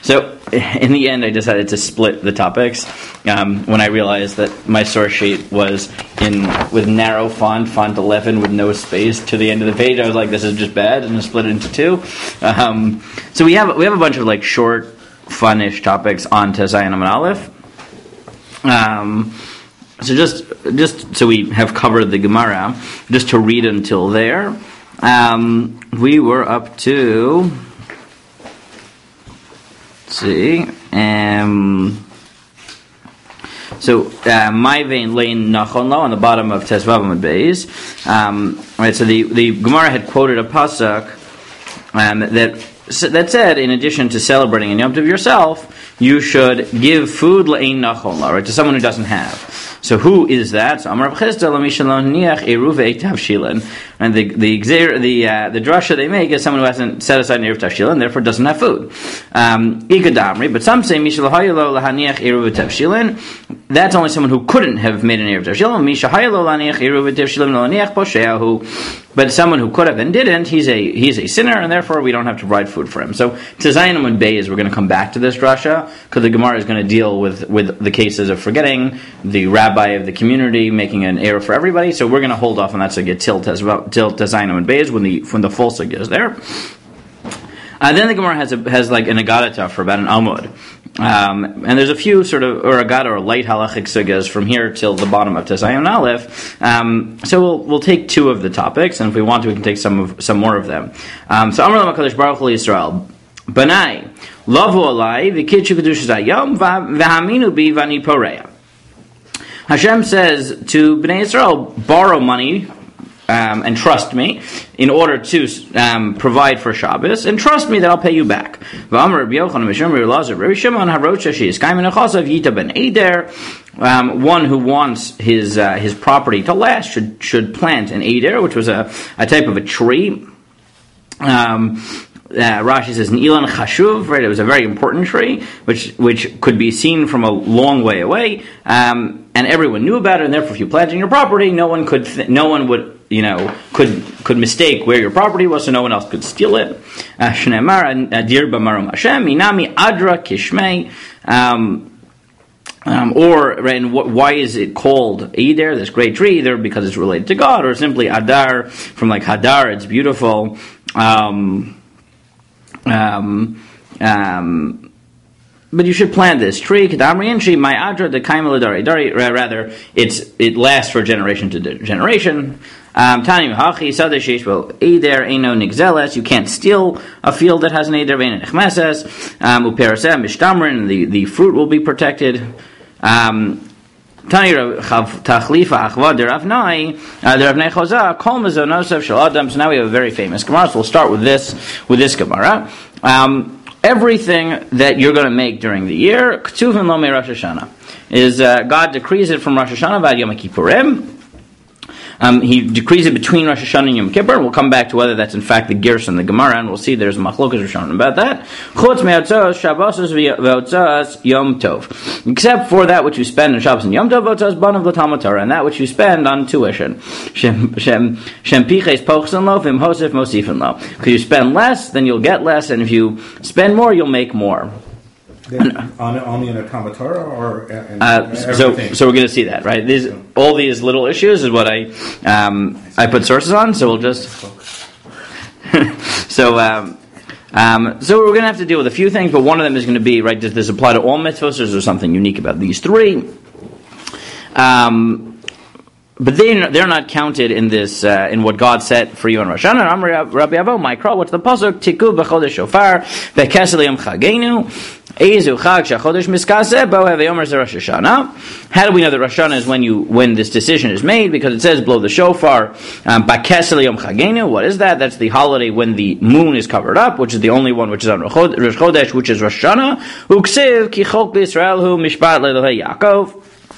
So in the end, I decided to split the topics when I realized that my source sheet was with narrow font 11 with no space to the end of the page. I was like, this is just bad, and I split it into two. So we have a bunch of like short, fun-ish topics on Tezayin Amud Aleph. So just so we have covered the Gemara, just to read until there, we were up to. See, my vein lane nachon lo on the bottom of Tezvav Amud Beis. Right, so the Gemara had quoted a pasuk that said, in addition to celebrating in Yom Tov yourself, you should give food le'ein nachon lo, right, to someone who doesn't have. So who is that? So Amar B'Chisda l'mishalon niach eruv eitav shilin, and the drasha they make is someone who hasn't set aside an eruv tavshilin, therefore doesn't have food. Ikadamri, but some say mishalahayilo lahaniach eruv tavshilin. That's only someone who couldn't have made an eruv tavshilin. Mishahayilo lahaniach eruv tavshilin lahaniach posheahu. But someone who could have and didn't, he's a sinner, and therefore we don't have to provide food for him. So Tezayin Amud Beis, we're going to come back to this drasha because the Gemara is going to deal with the cases of forgetting, the rabbi of the community making an error for everybody. So we're going to hold off on that sugya till Tezayin Amud Beis when the full sugya is there. Then the Gemara has like an agadata for about an amud. And there's a few sort of agada or light halachic sugyas from here till the bottom of Tezayin Aleph. So we'll take two of the topics, and if we want to, we can take some more of them. So Amar L'Makadosh Baruch Hu Yisrael Banai Lavu Alai V'Kidchu Kedushas Hayom V'Haminu Bi V'Ani Poreya. Hashem says to Bnei Yisrael, borrow money and trust me in order to provide for Shabbos, and trust me that I'll pay you back. One who wants his property to last should plant an eder, which was a type of a tree. Rashi says an ilan chashuv, right? It was a very important tree, which could be seen from a long way away, and everyone knew about it. And therefore, if you planted your property, no one would could mistake where your property was, so no one else could steal it. Shneimar adir b'marom Hashem inami adra kishmei. Why is it called Eder, this great tree? Either because it's related to God, or simply Adar from like Hadar, it's beautiful. But you should plant this tree. Rather, it lasts for generation to generation. You can't steal a field that has an eder. The fruit will be protected. So now we have a very famous Gemara, so we'll start with this Gemara. Everything that you're going to make during the year, Ktuvin Lo Me Rosh Hashanah, is God decrees it from Rosh Hashanah Vad Yom Kippurim. He decrees it between Rosh Hashanah and Yom Kippur. We'll come back to whether that's in fact the Gersh and the Gemara, and we'll see there's a machlokas Rishonim about that. Chutz me'otzos Shabbosos v'otzos Yom Tov, except for that which you spend on Shabbos and Yom Tov, otzos banav l'Talmud Torah, and that which you spend on tuition. Shem piches pochsen lo, v'im hosef mosifin lo. Because you spend less, then you'll get less, and if you spend more, you'll make more. Only in a Talmud Torah or so we're going to see that, right? All these little issues is what I put sources on. So we'll just so we're going to have to deal with a few things, but one of them is going to be, right, does this apply to all mitzvahs, or is there something unique about these three? But they're not counted in this in what God set for you on Rosh Hashanah. Rabbi Avo Mikra, what's the pasuk? Tiku b'chodesh shofar v'kesel yom chagenu. Ezu chag shachodesh miskaseh bo haveyomer ze Rosh Hashanah. How do we know that Rosh Hashanah is when this decision is made? Because it says blow the shofar b'kesel yom chagenu. What is that? That's the holiday when the moon is covered up, which is the only one which is on Rosh Chodesh, which is Rosh Hashanah. Uksiv ki chok b'Yisrael hu mishpat le'Elohei Yaakov.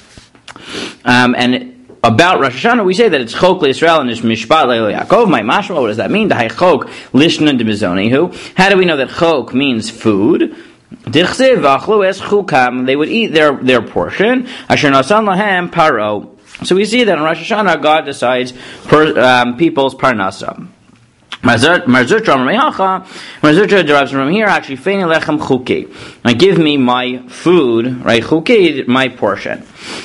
And about Rosh Hashanah, we say that it's Chok L'Yisrael and it's Mishpat Le'Elo Yaakov. My mashma, what does that mean? Dahai Chok Lishnan D'Mizonihu. How do we know that Chok means food? Dichsev V'achlu Es Chukam. They would eat their portion. Asher Nasan Lahem Paro. So we see that in Rosh Hashanah, God decides people's parnasa. Marzutra derives from here, actually, feini lechem chuki. Give me my food, right? Chuki, my portion.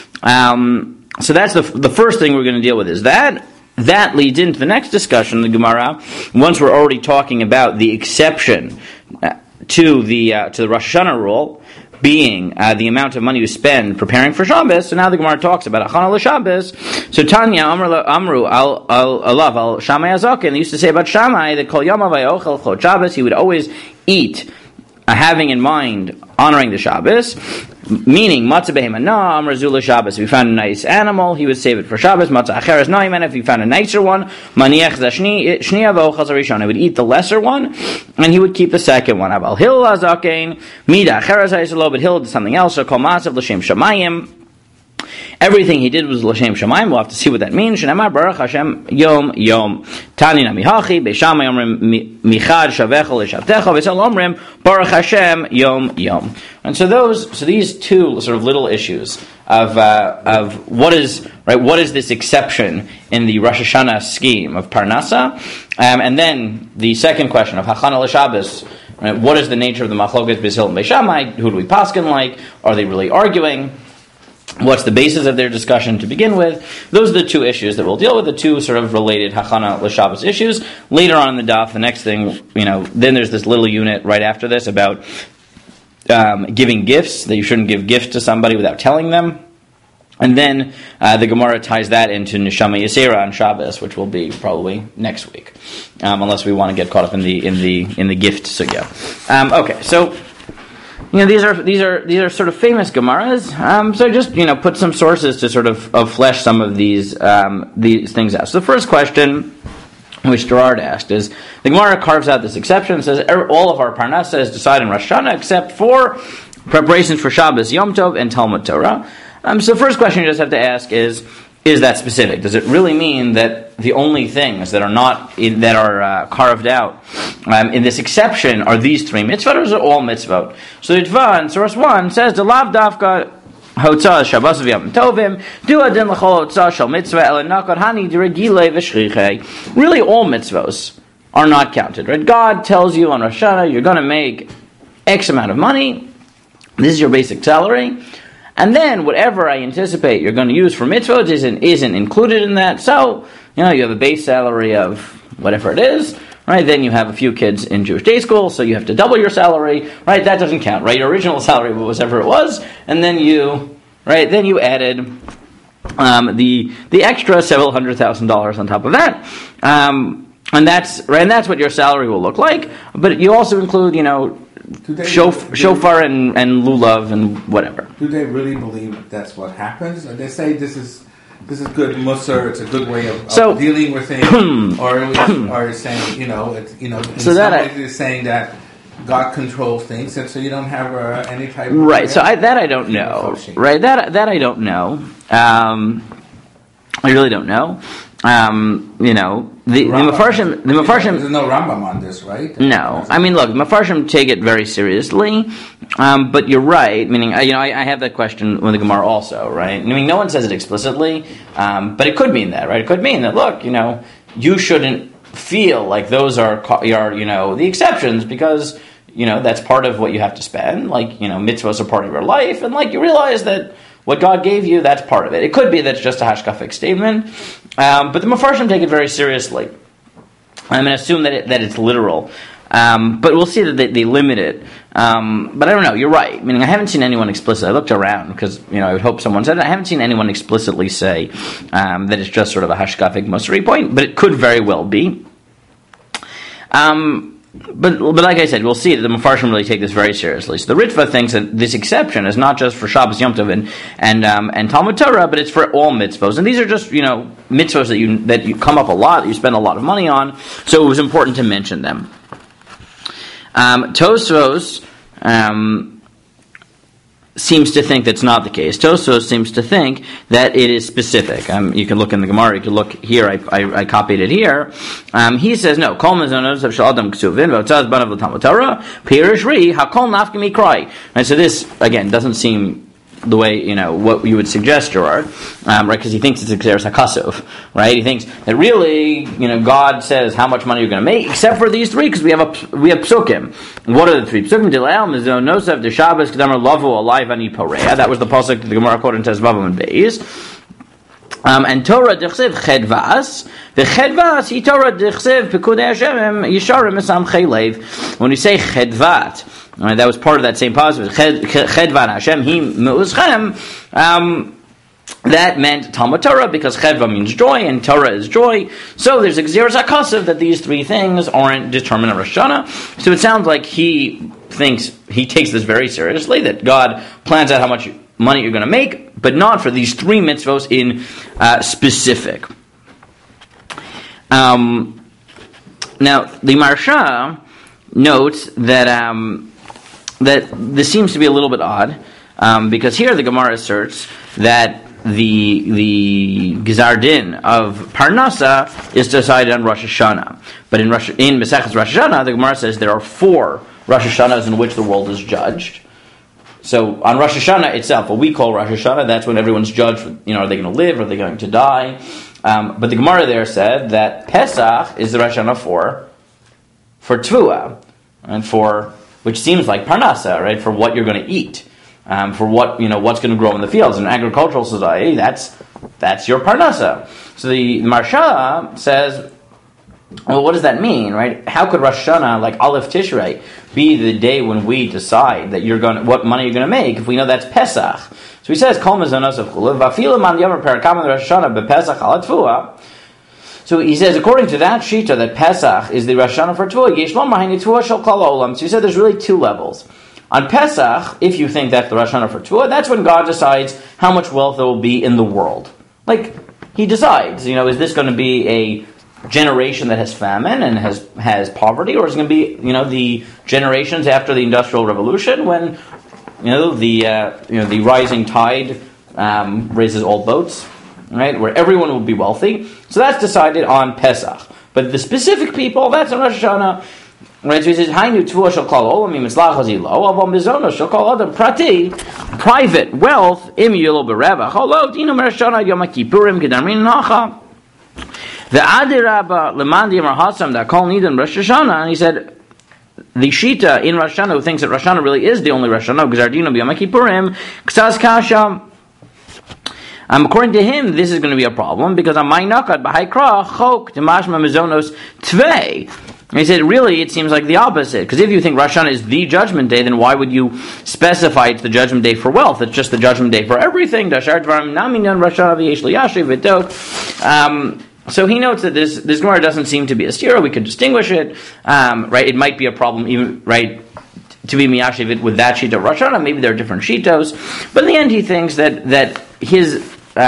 So that's the first thing we're going to deal with is that. That leads into the next discussion in the Gemara. Once we're already talking about the exception to the Rosh Hashanah rule, being the amount of money you spend preparing for Shabbos. So now the Gemara talks about Achana l'Shabbos. So Tanya Amru al Shammai Azaken. They used to say about Shammai that Kol Yom Avayochel Chod Shabbos. He would always eat, having in mind honoring the Shabbos. Meaning matzah behemana amar zula Shabbos. If he found a nice animal, he would save it for Shabbos. Matzah acheres na'iman. If he found a nicer one, maniach zashniya v'ochaz harishon. He would eat the lesser one, and he would keep the second one. Aval hil azakein mida acheres hayisalo, but hil did something else. So kol maasav l'shem shamayim. Everything he did was l'shem shamayim. We'll have to see what that means. Shenamar baruch Hashem yom yom. Tani namihachi beishama yomrim michad shavecha l'shavtecha v'sel omrim baruch Hashem yom yom. And so these two sort of little issues of what is this exception in the Rosh Hashanah scheme of Parnasa, and then the second question of Hachana l'Shabbos. Right, what is the nature of the machloket b'Hillel and Beishamai? Who do we paskin like? Are they really arguing? What's the basis of their discussion to begin with? Those are the two issues that we'll deal with, the two sort of related Hachana l'Shabbos issues. Later on in the daf, the next thing, then there's this little unit right after this about giving gifts, that you shouldn't give gifts to somebody without telling them. And then the Gemara ties that into Neshama Yisera on Shabbos, which will be probably next week, unless we want to get caught up in the gift sugya. Okay, so these are sort of famous Gemaras. So just put some sources to sort of flesh some of these things out. So the first question, which Gerard asked, is the Gemara carves out this exception and says all of our Parnasa is decided in Rosh Hashanah except for preparations for Shabbos, Yom Tov, and Talmud Torah. So the first question you just have to ask is that specific? Does it really mean that the only things that are carved out in this exception are these three mitzvot, or is it all mitzvot? So the Ritva in source 1 says the lav dafka hotzah Shabbos v'yom tovim du adin l'chol hotzah shel mitzvah el nakod hani d'regilei v'shchichei. Really, all mitzvos are not counted. Right? God tells you on Rosh Hashanah you're going to make X amount of money. This is your basic salary. And then whatever I anticipate you're going to use for mitzvot isn't included in that. So, you have a base salary of whatever it is, right? Then you have a few kids in Jewish day school, so you have to double your salary, right? That doesn't count, right? Your original salary was whatever it was, and then you added the extra several $100,000 on top of that. And that's what your salary will look like. But you also include, shofar and lulav and whatever. Do they really believe that's what happens? They say this is good musar. It's a good way of dealing with things, or saying they're saying that God controls things, and so you don't have any type of right. So I don't know. Right. That I don't know. I really don't know. The Mefarshim. There's no Rambam on this, right? No, I mean, look, the Mefarshim take it very seriously, but you're right. Meaning, I have that question with the Gemara also, right? I mean, no one says it explicitly, but it could mean that, right? It could mean that, look, you shouldn't feel like those are the exceptions because that's part of what you have to spend. Like, mitzvahs are part of your life, and like you realize that what God gave you, that's part of it. It could be that's just a hashkafic statement, but the Mefarshim take it very seriously. I'm going to assume that it's literal, but we'll see that they limit it. But I don't know. You're right. Meaning, I haven't seen anyone explicitly. I looked around because I would hope someone said it. I haven't seen anyone explicitly say that it's just sort of a hashkafic musari point, but it could very well be. But like I said, we'll see that the Mefarshim really take this very seriously. So the Ritva thinks that this exception is not just for Shabbos, Yom Tov, and Talmud Torah, but it's for all mitzvos. And these are just mitzvos that you come up a lot, that you spend a lot of money on. So it was important to mention them. Tosfos seems to think that's not the case. Tosfos seems to think that it is specific. You can look in the Gemara. You can look here. I copied it here. He says no. Kol mezonos of shel adam ksuvin v'otzaz banav l'talmud Torah pirish ri hakol nafka mikrai. And so this again doesn't seem the way, what you would suggest, Gerard, right? Because he thinks it's Xeris HaKasov, right? He thinks that really, God says how much money you're going to make, except for these three, because we have psukim. What are the three psukim? Nosav, the Shabbos, Kedamar, Lavu, Alive, Ani, Porea. That was the pasuk that the Gemara quoted in Tezvavam and Beis. And Torah dechsev chedvas, the chedvas he Torah dechsev pekudei Hashem yisharim esam chaylev. When you say chedvat, right, that was part of that same passage. Chedvat Hashem he meuschem. That meant Talmud Torah because chedva means joy and Torah is joy. So there's a Xeris HaKasov that these three things aren't determined in Rosh Hashanah. So it sounds like he takes this very seriously, that God plans out how much money you're going to make, but not for these three mitzvos in specific. Now, the Maharsha notes that this seems to be a little bit odd, because here the Gemara asserts that the Gizar Din of Parnasa is decided on Rosh Hashanah. But in Mesechus Rosh Hashanah, the Gemara says there are 4 Rosh Hashanahs in which the world is judged. So on Rosh Hashanah itself, what we call Rosh Hashanah, that's when everyone's judged. Are they going to live? Are they going to die? But the Gemara there said that Pesach is the Rosh Hashanah for Tvua, and which seems like Parnasa, right? For what you're going to eat, for what what's going to grow in the fields. In an agricultural society, that's your Parnasa. So the Maharsha says, well, what does that mean, right? How could Rosh Hashanah, like Aleph Tishrei, be the day when we decide that what money you're going to make if we know that's Pesach? So he says, Kol mezonos of chulav, v'afilu man yomer perakam Rosh Hashanah bepesach al tvua. So he says, according to that shita, that Pesach is the Rosh Hashanah for Tvua, yesh lo mahini tvua shel kol olam. So he said there's really 2 levels. On Pesach, if you think that's the Rosh Hashanah for Tvua, that's when God decides how much wealth there will be in the world. Like, he decides, is this going to be a generation that has famine and has poverty, or is it going to be the generations after the Industrial Revolution when the rising tide raises all boats, right, where everyone will be wealthy. So that's decided on Pesach. But the specific people, that's on Rosh Hashanah. Right, so he says, "Hainu tvua shel kol olam mitzlach hazilo, aval mizono shel kol adam prati, private wealth im yilo berevach. Holo dinu Rosh Hashanah Yom Kippurim gedamin nacha." The Adirabba Lemandi Amar Hasam that call Nidan Rosh Hashanah, and he said the Shita in Rosh Hashanah who thinks that Rosh Hashanah really is the only Rosh Hashanah, Gzardino B'Yom Kippurim, Ksas Kasha. According to him, this is going to be a problem because on my nakat b'haikra chok demashma mizonos tvei. And he said, really, it seems like the opposite. Because if you think Rosh Hashanah is the judgment day, then why would you specify it's the judgment day for wealth? It's just the judgment day for everything. So he notes that this Gemara doesn't seem to be a stira. We could distinguish it, right? It might be a problem, even right, to be miyashiv with that sheet of Rosh Hashanah. Maybe there are different shitos, but in the end, he thinks that his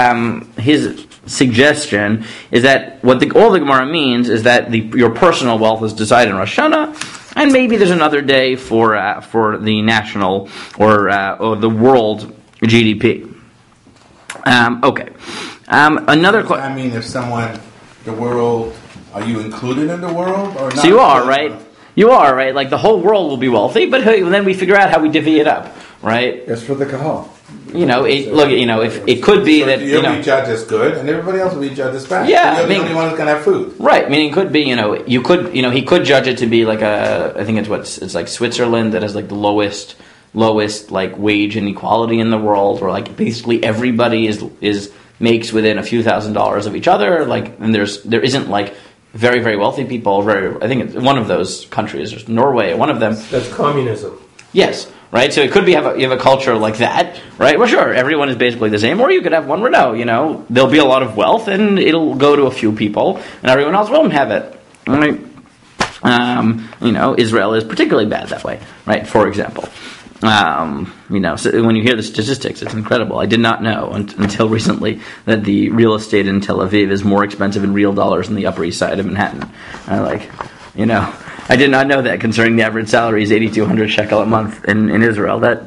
suggestion is that all the Gemara means is that your personal wealth is decided in Rosh Hashanah, and maybe there's another day for the national or the world GDP. Okay. Another question. I mean, if the world, are you included in the world or not? So you are, right? You are, right? Like the whole world will be wealthy, but then we figure out how we divvy it up, right? It's for the kahal. If it could be that you'll be judged as good, and everybody else will be judged as bad. Yeah, so you're the only one who's gonna have food. Right. Meaning, it could be, he could judge it to be like I think it's like Switzerland that has like the lowest like wage inequality in the world, where like basically everybody is makes within a few $1,000s of each other, like, and there isn't like very, very wealthy people. I think it's one of those countries, there's Norway, one of them. That's communism. Yes, right. So it could be you have a culture like that, right? Well, sure, everyone is basically the same, or you could have one where there'll be a lot of wealth and it'll go to a few people, and everyone else won't have it. Right? Israel is particularly bad that way, right? For example. So when you hear the statistics, it's incredible. I did not know until recently that the real estate in Tel Aviv is more expensive in real dollars than the Upper East Side of Manhattan. I did not know that, considering the average salary is 8,200 shekel a month in Israel. But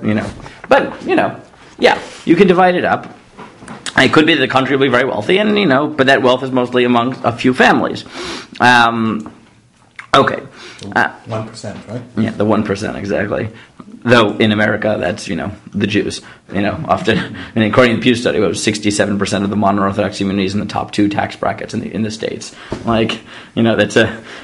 you can divide it up. It could be that the country will be very wealthy, and but that wealth is mostly among a few families. Okay. 1%, right? Yeah, the 1%, exactly. Though in America, that's, the Jews. Often, and according to the Pew study, it was 67% of the modern Orthodox communities in the top 2 tax brackets in the States. That's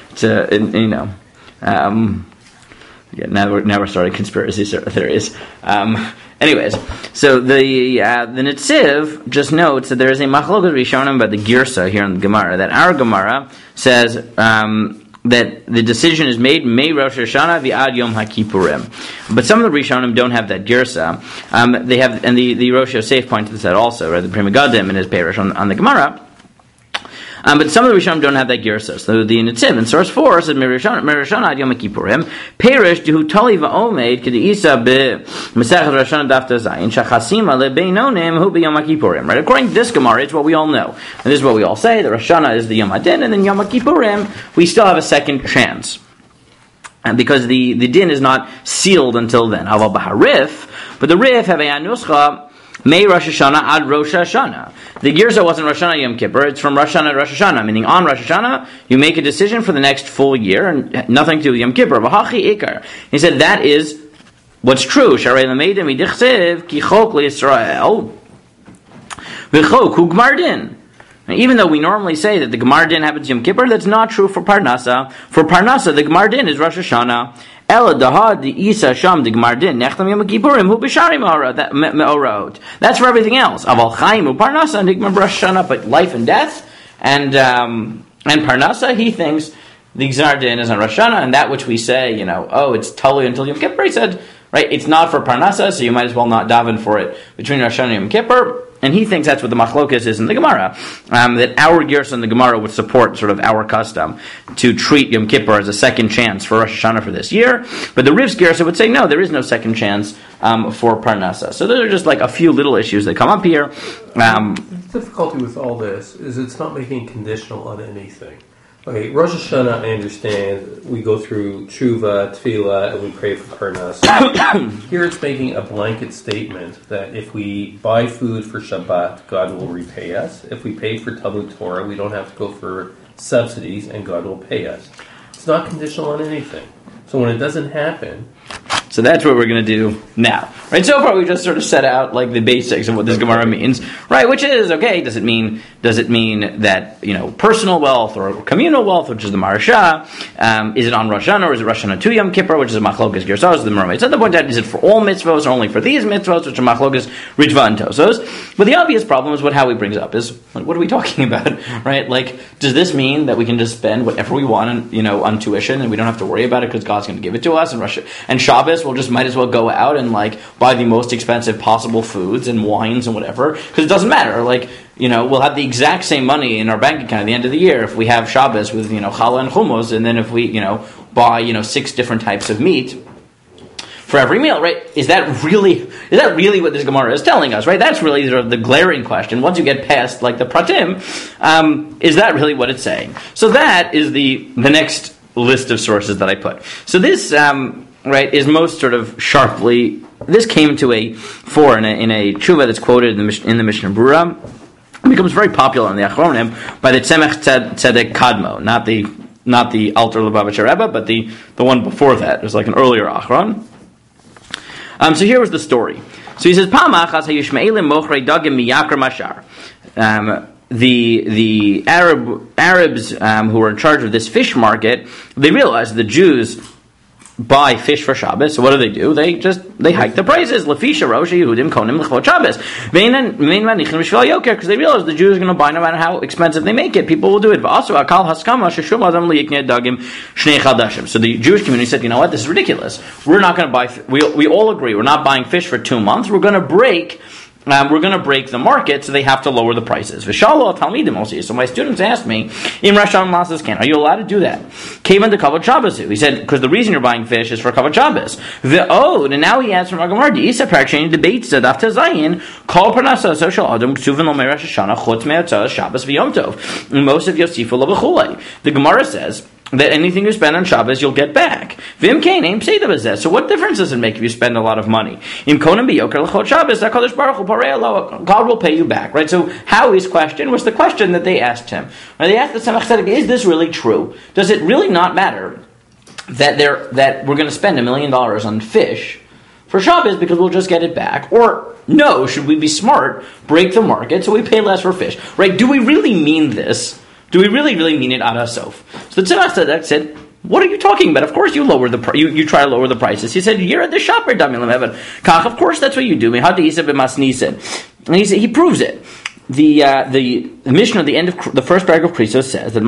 now we're starting conspiracy theories. Anyways, so the Netziv just notes that there is a machlokes rishonim about the girsa here in the Gemara, that our Gemara says that the decision is made May Rosh Hashanah v'ad Yom HaKippurim. But some of the Rishonim don't have that girsa. They have, and the Rosh Yosef pointed to that also, right? The Pri Megadim in his parish on the Gemara. But some of the Rishonim don't have that girsa. So the Netziv in source 4 says Merishana ad Yom Kippurim Perish dehu tali va'omed k'deisa b'Masechet Rosh Hashanah daf Zayin shachasima lebeinonim hu b'Yom Kippurim. Right? According to this Gemara, it's what we all know, and this is what we all say. The Rosh Hashanah is the Yom Hadin, and then Yom Kippurim we still have a second chance, and because the din is not sealed until then. Aval b'harif, but the rif have a nuscha. May Rosh Hashanah ad Rosh Hashanah. The girsa wasn't Rosh Hashanah Yom Kippur, it's from Rosh Hashanah to Rosh Hashanah, meaning on Rosh Hashanah, you make a decision for the next full year, and nothing to do with Yom Kippur. V'hachi ikar. He said, that is what's true. Sharei l'meidim idichsev ki chok liYisrael v'chok hu gmar din. Even though we normally say that the Gemar Din happens Yom Kippur, that's not true for Parnasa. For Parnasa, the Gemar Din is Rosh Hashanah. Ela dahad the Isa Sham the Gemar Din nechtam Yom Kippurim hu b'shari me'orot. That's for everything else. Aval Chaim hu Parnasa and Igmar Rosh Hashanah, but life and death and Parnasa, he thinks the Gzar Din is on Rosh Hashanah, and that which we say, it's totally until Yom Kippur. He said, right, it's not for Parnasa, so you might as well not daven for it between Rosh Hashanah and Yom Kippur. And he thinks that's what the machlokes is in the Gemara, that our girsa in the Gemara would support sort of our custom to treat Yom Kippur as a second chance for Rosh Hashanah for this year. But the Riv's girsa would say, no, there is no second chance for Parnasa. So those are just like a few little issues that come up here. The difficulty with all this is it's not making conditional on anything. Okay, Rosh Hashanah, I understand, we go through tshuva, tefillah, and we pray for Parnasa. Here it's making a blanket statement that if we buy food for Shabbat, God will repay us. If we pay for Talmud Torah, we don't have to go for subsidies, and God will pay us. It's not conditional on anything. So when it doesn't happen... So that's what we're going to do now. Right? So far we just sort of set out like the basics of what this Gemara means. Right? Which is, okay, does it mean that, personal wealth or communal wealth, which is the Marasha, is it on Rosh Hashanah or is it Rosh Hashanah to Yom Kippur, which is Machlokas Gersos, the Mermaid. So the point out, is it for all mitzvos or only for these mitzvos, which are Machlokas Ritva and Tosos? But the obvious problem is what Howie brings up is, what are we talking about? Right? Like, does this mean that we can just spend whatever we want on tuition and we don't have to worry about it because God's going to give it to us? And Shabbos, we'll just might as well go out and buy the most expensive possible foods and wines and whatever, because it doesn't matter. We'll have the exact same money in our bank account at the end of the year if we have Shabbos with challah and hummus, and then if we buy 6 different types of meat for every meal, right? Is that really what this Gemara is telling us, right? That's really sort of the glaring question. Once you get past the pratim, is that really what it's saying? So that is the next list of sources that I put. So this is most sort of sharply. This came to a fore in a tshuva that's quoted in the Mishnah Brura. It becomes very popular in the Achronim by the Tzemach Tzedek Kadmo, not the Alter Lubavitcher Rebbe, but the one before that. It was like an earlier Achron. So here was the story. So he says, Pamachas hayishmeelim mochrei dagim miyakar mashar. The Arabs who were in charge of this fish market, they realized the Jews buy fish for Shabbos. So what do? They hike the prices. Lefisha Rosh Yehudim Konim L'chvot Shabbos. Because they realize the Jews are going to buy no matter how expensive they make it. People will do it. Also, Akal Haskama Sheshum Adam Liyiknei Dagim Shnei Chadashim. So the Jewish community said, you know what? This is ridiculous. We're not going to buy. We all agree we're not buying fish for 2 months. We're going to break the market, so they have to lower the prices. V'shalo talmidim also. So my students asked me, "In Rosh Hashanah, are you allowed to do that?" Came into Kavod Shabbos. He said, "Because the reason you're buying fish is for Kavod Shabbos." And now he adds from Agamar, "Isa Parakshani debates that after Zayin, Kol Parnasa Social Adam Ksuvin Lo Rosh Hashanah Chutz Me'atzah Shabbos V'Yom Tov." Most of Yosifu Lo B'Chulei. The Gemara says that anything you spend on Shabbos, you'll get back. So what difference does it make if you spend a lot of money? God will pay you back, right? So Howie's question was the question that they asked him. They asked the Tzemach Tzedek, is this really true? Does it really not matter that we're going to spend $1 million on fish, for Shabbos because we'll just get it back. Or, no, should we be smart, break the market so we pay less for fish? Right? Do we really mean this? Do we really mean it ad hasof? So the Tzemach Tzedek said, what are you talking about? Of course you lower the you try to lower the prices. He said, you're at the shopper, Kach, of course that's what you do. And he proves it. The mission at the end of the first paragraph of Krisos says that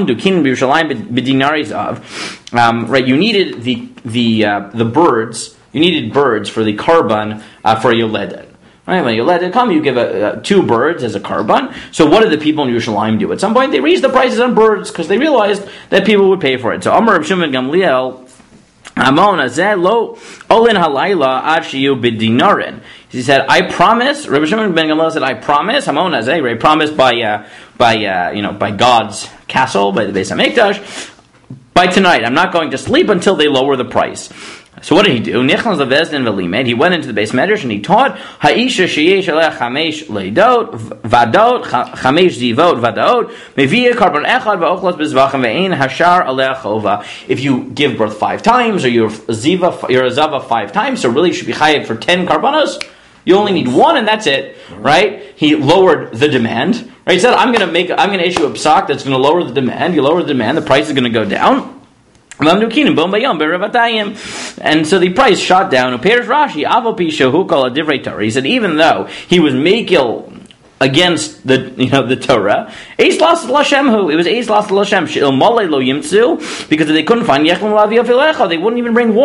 right, you needed the birds, you needed birds for the karban for Yoledet. Right, when Yoledet come, you give 2 birds as a karban. So what did the people in Yerushalayim do? At some point, they raised the prices on birds because they realized that people would pay for it. So Amar Rav Shimon Gamliel, Amon azeh lo olin halayla ad shiyu b'dinarin. He said, I promise. Rabbi Shimon ben Gamliel said, I promise. Amon azeh, right? Promised by God's castle, by the Beis Hamikdash. By tonight, I'm not going to sleep until they lower the price. So what did he do? He went into the Beis Medrash and he taught Ha'isha sheyesh aleh chamesh leidot vadot chamesh zivot vadot mevia karban echad va'ochlos bezvachim ve'ein hashar aleh chova. If you give birth 5 times or you're a zava 5 times, so really you should be chayav for 10 karbanos. You only need 1 and that's it, right? He lowered the demand. Right? He said, I'm going to issue a psak that's going to lower the demand. You lower the demand, the price is going to go down. And so the price shot down. He said, even though he was makil against the Torah, it was Eis Las Lashem because if they couldn't find they wouldn't even bring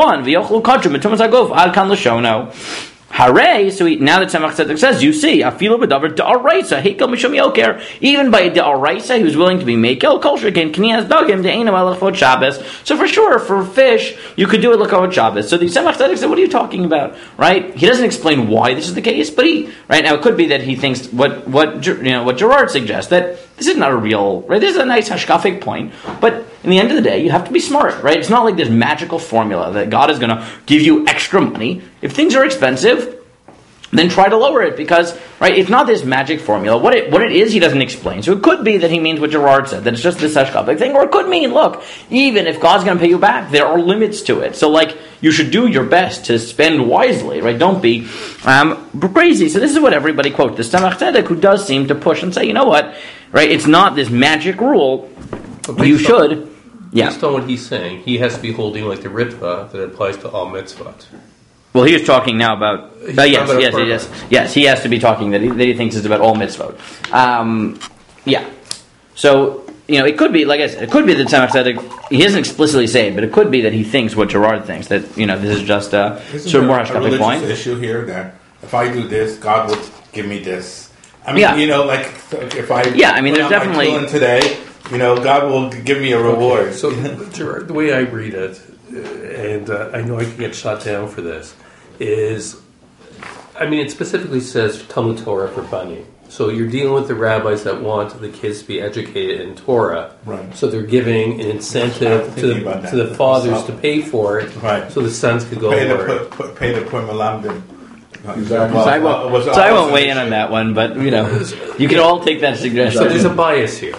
1. Hooray! So now that Tzemach Tzedek says, you see, afilu b'davar da'araisa hekel mishum yoker. Even by da'araisa, he was willing to be mekel. Kol sheken knias dagim de'einav alachvot Shabbos. So for sure, for fish, you could do it l'kavod Shabbos. So the Tzemach Tzedek said, what are you talking about? Right? He doesn't explain why this is the case, but right now it could be that he thinks what Gerard suggests, that this is not a real, right? This is a nice hashkafic point, but in the end of the day, you have to be smart, right? It's not like this magical formula that God is going to give you extra money. If things are expensive, then try to lower it because, right, it's not this magic formula. What it is, he doesn't explain. So it could be that he means what Gerard said, that it's just this hashkafic thing, or it could mean, look, even if God's going to pay you back, there are limits to it. So, like, you should do your best to spend wisely, right? Don't be crazy. So this is what everybody quotes. The Tzemach Tzedek, who does seem to push and say, you know what, right, it's not this magic rule. You should... Yeah. Based on what he's saying, he has to be holding like the ritva that applies to all mitzvot. Well, he was talking now about... Yes, he has to be talking that he thinks it's about all mitzvot. Yeah. So, it could be, like I said, it could be that Tzemach Tzedek, he doesn't explicitly say it, but it could be that he thinks what Gerard thinks, that, this is just a sort of more hashkafic point. There's issue here that if I do this, God will give me this. I mean, like, if I... Yeah, I mean, there's definitely... today... God will give me a reward. Okay. So, Gerard, the way I read it, and I know I can get shot down for this, is, it specifically says Talmud Torah for Bani. So you're dealing with the rabbis that want the kids to be educated in Torah. Right. So they're giving an incentive to the fathers to pay for it, right, so the sons could go over it. Pay the poor malamdim. Exactly. So I won't weigh in on that one, but, you can all take that suggestion. So there's a bias here.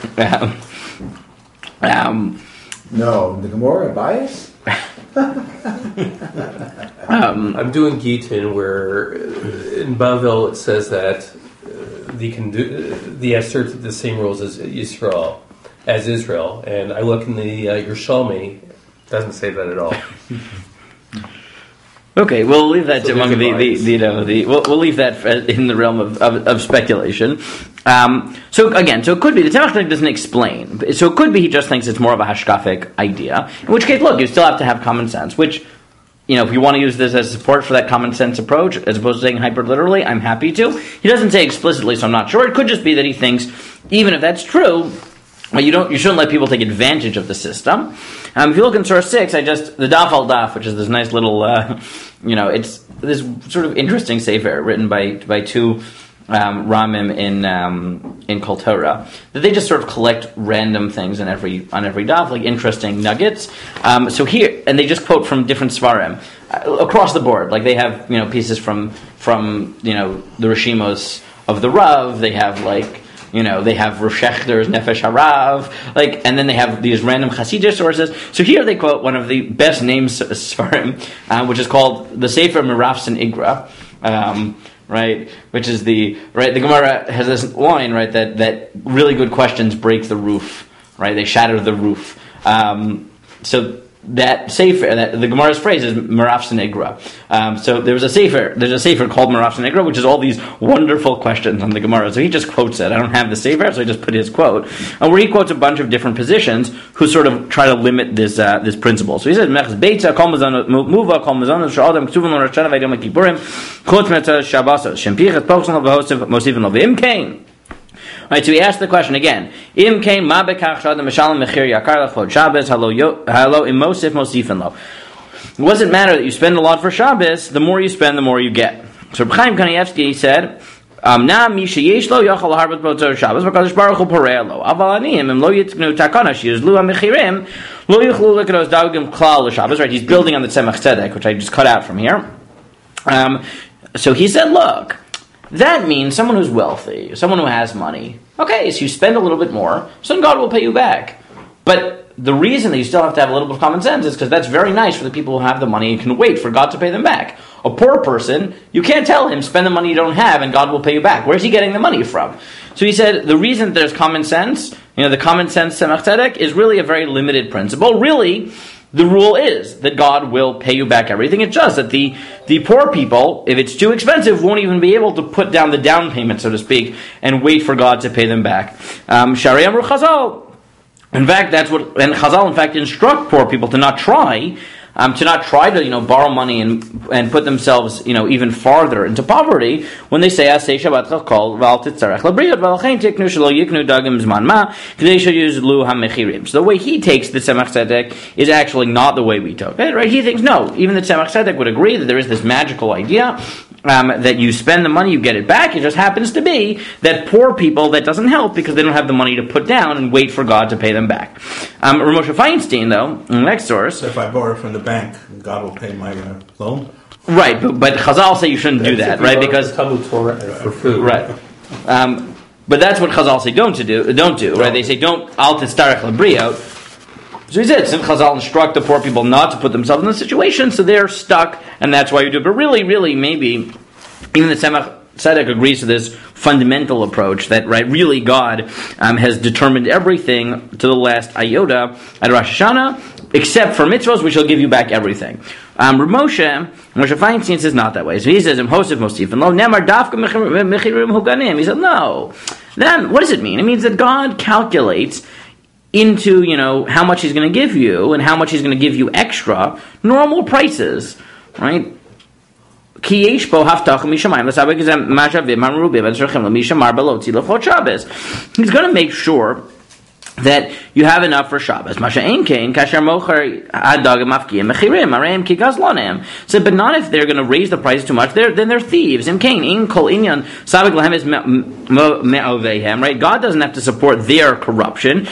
No, the Gemara bias? I'm doing Gittin where in Bavel it says that the asserts the same rules as Israel, and I look in the Yerushalmi, it doesn't say that at all. Okay, we'll leave that among we'll leave that in the realm of speculation. So it could be the Tzemach Tzedek doesn't explain. So it could be he just thinks it's more of a hashkafic idea. In which case, look, you still have to have common sense. Which, if you want to use this as support for that common sense approach, as opposed to saying hyper literally, I'm happy to. He doesn't say explicitly, so I'm not sure. It could just be that he thinks, even if that's true, you shouldn't let people take advantage of the system. If you look in Surah 6, the Daf al Daf, which is this nice little, it's this sort of interesting sefer written by two Ramim in Kol Torah, that they just sort of collect random things on every daf, like interesting nuggets. So here, and they just quote from different svarim across the board. Like they have pieces from the Rishimos of the Rav. They have they have Rav Shechter's Nefesh Harav, and then they have these random Hasidic sources. So here they quote one of the best named Sfarim, which is called the Sefer Merafsin Igra, right? Which is the Gemara has this line, right, that really good questions break the roof, right? They shatter the roof. So that sefer, the Gemara's phrase is Merafsin Igra. So there's a sefer called Merafsin Igra, which is all these wonderful questions on the Gemara. So he just quotes it. I don't have the sefer, so I just put his quote, and where he quotes a bunch of different positions who sort of try to limit this principle. So he says, Mechz Beitza Kol Mazon Muva Kol Mazon Shadam Ktuvim Lo Rosh Hashanah V'Yom Kippurim Chutz Mitzvah Shabbosos Shempichet Pochson Lo V'Hosef Mosifin Lo V'Im Kain. Right, so we asked the question again. Im kain ma bekach shadam mishalem mechir yakar lechod Shabbos halo imosif mosifin lo. It doesn't matter that you spend a lot for Shabbos. The more you spend, the more you get. So Reb Chaim Kanievsky said, "Na mi sheyesh lo yachal laharbet b'tzor Shabbos v'kadosh baruch hu porei lo. Aval aniyim im lo yitknu takana sheyuzlu hamechirim lo yichlu lekados dagim klal l'Shabbos." Right, he's building on the Tzemach Tzedek, which I just cut out from here. So he said, look. That means someone who's wealthy, someone who has money. Okay, so you spend a little bit more, so then God will pay you back. But the reason that you still have to have a little bit of common sense is because that's very nice for the people who have the money and can wait for God to pay them back. A poor person, you can't tell him, spend the money you don't have and God will pay you back. Where's he getting the money from? So he said, the reason that there's common sense, the common sense Tzemach Tzedek is really a very limited principle. Really, the rule is that God will pay you back everything. It's just that the poor people, if it's too expensive, won't even be able to put down the down payment, so to speak, and wait for God to pay them back. Shari Amru Chazal. In fact, and Chazal, in fact, instruct poor people to not try to borrow money and put themselves even farther into poverty when they say Asay Shabbat Chol Val Titzarech Labriot Valchein Tiknu Shelo Yiknu Dagim Zman Ma K'dei Sheyuzlu HaMechirim. So the way he takes the Tzemach Tzedek is actually not the way we took it. Right? He thinks no. Even the Tzemach Tzedek would agree that there is this magical idea that you spend the money, you get it back. It just happens to be that poor people, that doesn't help because they don't have the money to put down and wait for God to pay them back. Rav Moshe Feinstein, though, in the next source... So if I borrow from the bank, God will pay my loan? Right, but Chazal say you shouldn't do that, right? Because Talmud Torah for food. Right. But that's what Chazal say don't do, right? They say don't al titzarech labriot. So he said, since Chazal instruct the poor people not to put themselves in the situation, so they're stuck, and that's why you do it. But really, maybe, even the Tzemach Tzedek agrees to this fundamental approach that, right, really God has determined everything to the last iota at Rosh Hashanah, except for mitzvahs, which will give you back everything. Moshe Feinstein says not that way. So he says, he said, no. Then, what does it mean? It means that God calculates into, how much he's going to give you and how much he's going to give you extra, normal prices, right? He's going to make sure that you have enough for Shabbos. So, but not if they're going to raise the price too much. Then they're thieves. Right? God doesn't have to support their corruption.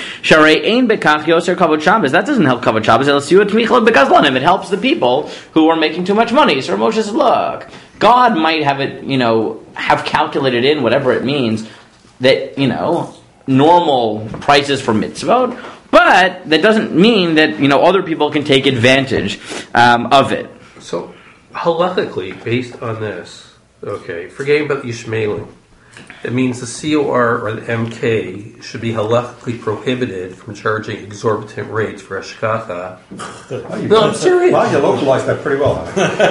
That doesn't help Kavod Shabbos. It helps the people who are making too much money. So Moshe says, look, God might have it, have calculated in whatever it means that, normal prices for mitzvot, but that doesn't mean that other people can take advantage of it. So, halachically, based on this, okay, forgetting about the Yishmaelim, it means the COR or the MK should be halachically prohibited from charging exorbitant rates for Hashgacha. No, I'm serious. Wow, you localized that pretty well.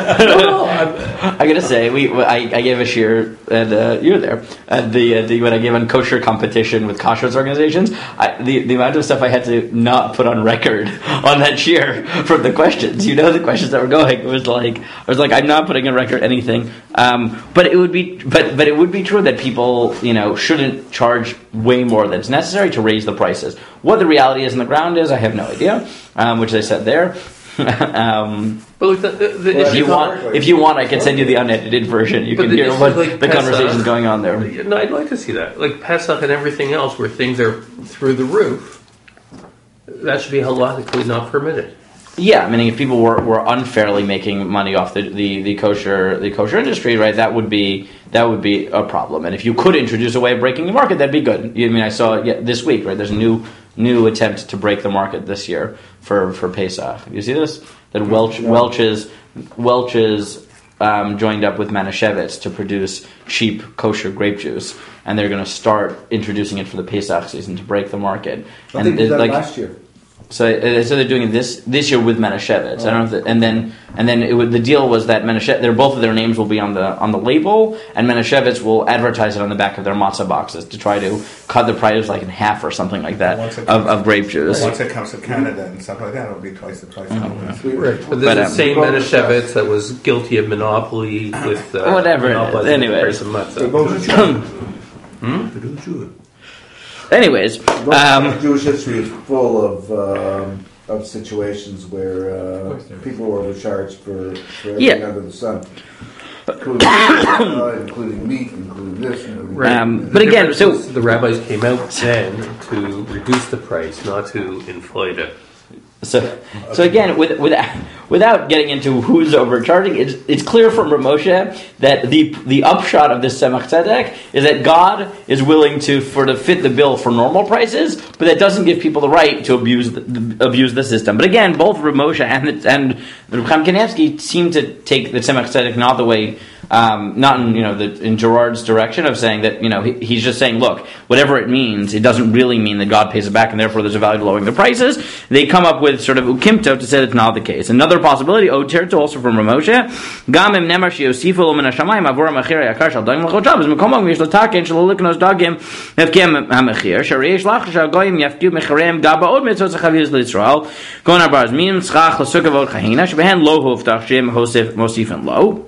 I gotta say, I gave a shiur, and you were there, and when I gave on kosher competition with kashrus organizations, the amount of stuff I had to not put on record on that shiur from the questions. The questions that were going. I was like, I'm not putting on record anything. But it would be true that people, shouldn't charge way more than's necessary to raise the prices. What the reality is on the ground is, I have no idea, which they said there. But if you want, I can send you the unedited version. You can hear what the conversation's going on there. No, I'd like to see that. Like Pesach and everything else, where things are through the roof, that should be halachically not permitted. Yeah, meaning if people were unfairly making money off the kosher industry, right? That would be a problem. And if you could introduce a way of breaking the market, that'd be good. I mean, I saw this week, right? There's a new attempt to break the market this year for Pesach. You see this? That Welch's joined up with Manischewitz to produce cheap kosher grape juice, and they're going to start introducing it for the Pesach season to break the market. I think they did that last year. So they're doing it this year with Manischewitz. I don't know if and then the deal was that Manischewitz, both of their names will be on the label, and Manischewitz will advertise it on the back of their matzah boxes to try to cut the price like in half or something like that of grape juice. Once it comes to Canada and stuff like that, it'll be twice the price. Right, but the same Manischewitz that was guilty of monopoly with whatever. Anyways. Anyways, Jewish history is full of situations where people were overcharged for everything under the sun, including meat, including this. But again, so the rabbis came out then to reduce the price, not to inflate it. So again, without getting into who's overcharging, it's clear from Ramosha that the upshot of this Tzemach Tzedek is that God is willing to fit the bill for normal prices, but that doesn't give people the right to abuse the system. But again, both Ramosha and Reb Chaim Kanievsky seem to take the Tzemach Tzedek not the way. Not in Gerard's direction of saying that he's just saying, look, whatever it means, it doesn't really mean that God pays it back, and therefore there's a value to lowering the prices. They come up with sort of ukimto to say it's not the case. Another possibility, oterto, also from Ramosha, gamim nemar sheosifu lo min hashamayim avur hamachir yakar shal dagim l'chodshab is mekomam yesh l'taken shelo liknos dagim yafkim hamachir shareish lach shal goyim yafkiu mechirem gabaod mitzvot zachaviz l'Yisrael gon arbar zminim tzchach l'sukavot chahina shebehen lo huftach shem mosifin lo.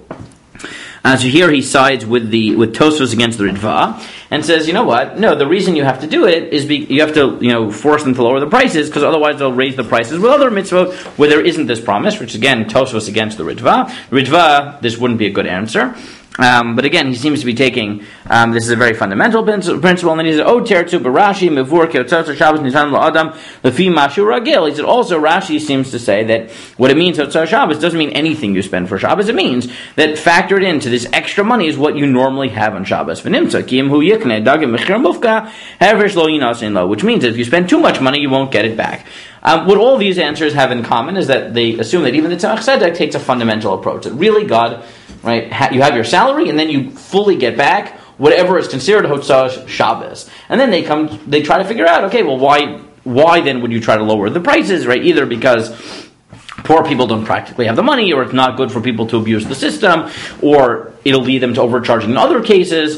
So here he sides with Tosfos against the Ritva and says, you know what? No, the reason you have to do it is you have to force them to lower the prices because otherwise they'll raise the prices with other mitzvot where there isn't this promise, which again Tosfos against the Ritva. Ritva, this wouldn't be a good answer. But again, he seems to be taking this is a very fundamental principle, and then he says, "Oh, tertu barashi mevur keotzot Shabbos nitan la'adam lefi mashu ragil." He said also Rashi seems to say that what it means Otzot Shabbos doesn't mean anything you spend for Shabbos. It means that factored into this extra money is what you normally have on Shabbos. V'nimtza kiyim hu yikne dagim mechir mufka havrish lo yinasin lo, which means that if you spend too much money, you won't get it back. What all these answers have in common is that they assume that even the Tzemach Tzedek takes a fundamental approach. That really God, right? You have your salary, and then you fully get back whatever is considered Hotzah Shabbos. And then they try to figure out, okay, well, why then would you try to lower the prices, right? Either because poor people don't practically have the money, or it's not good for people to abuse the system, or it'll lead them to overcharging in other cases.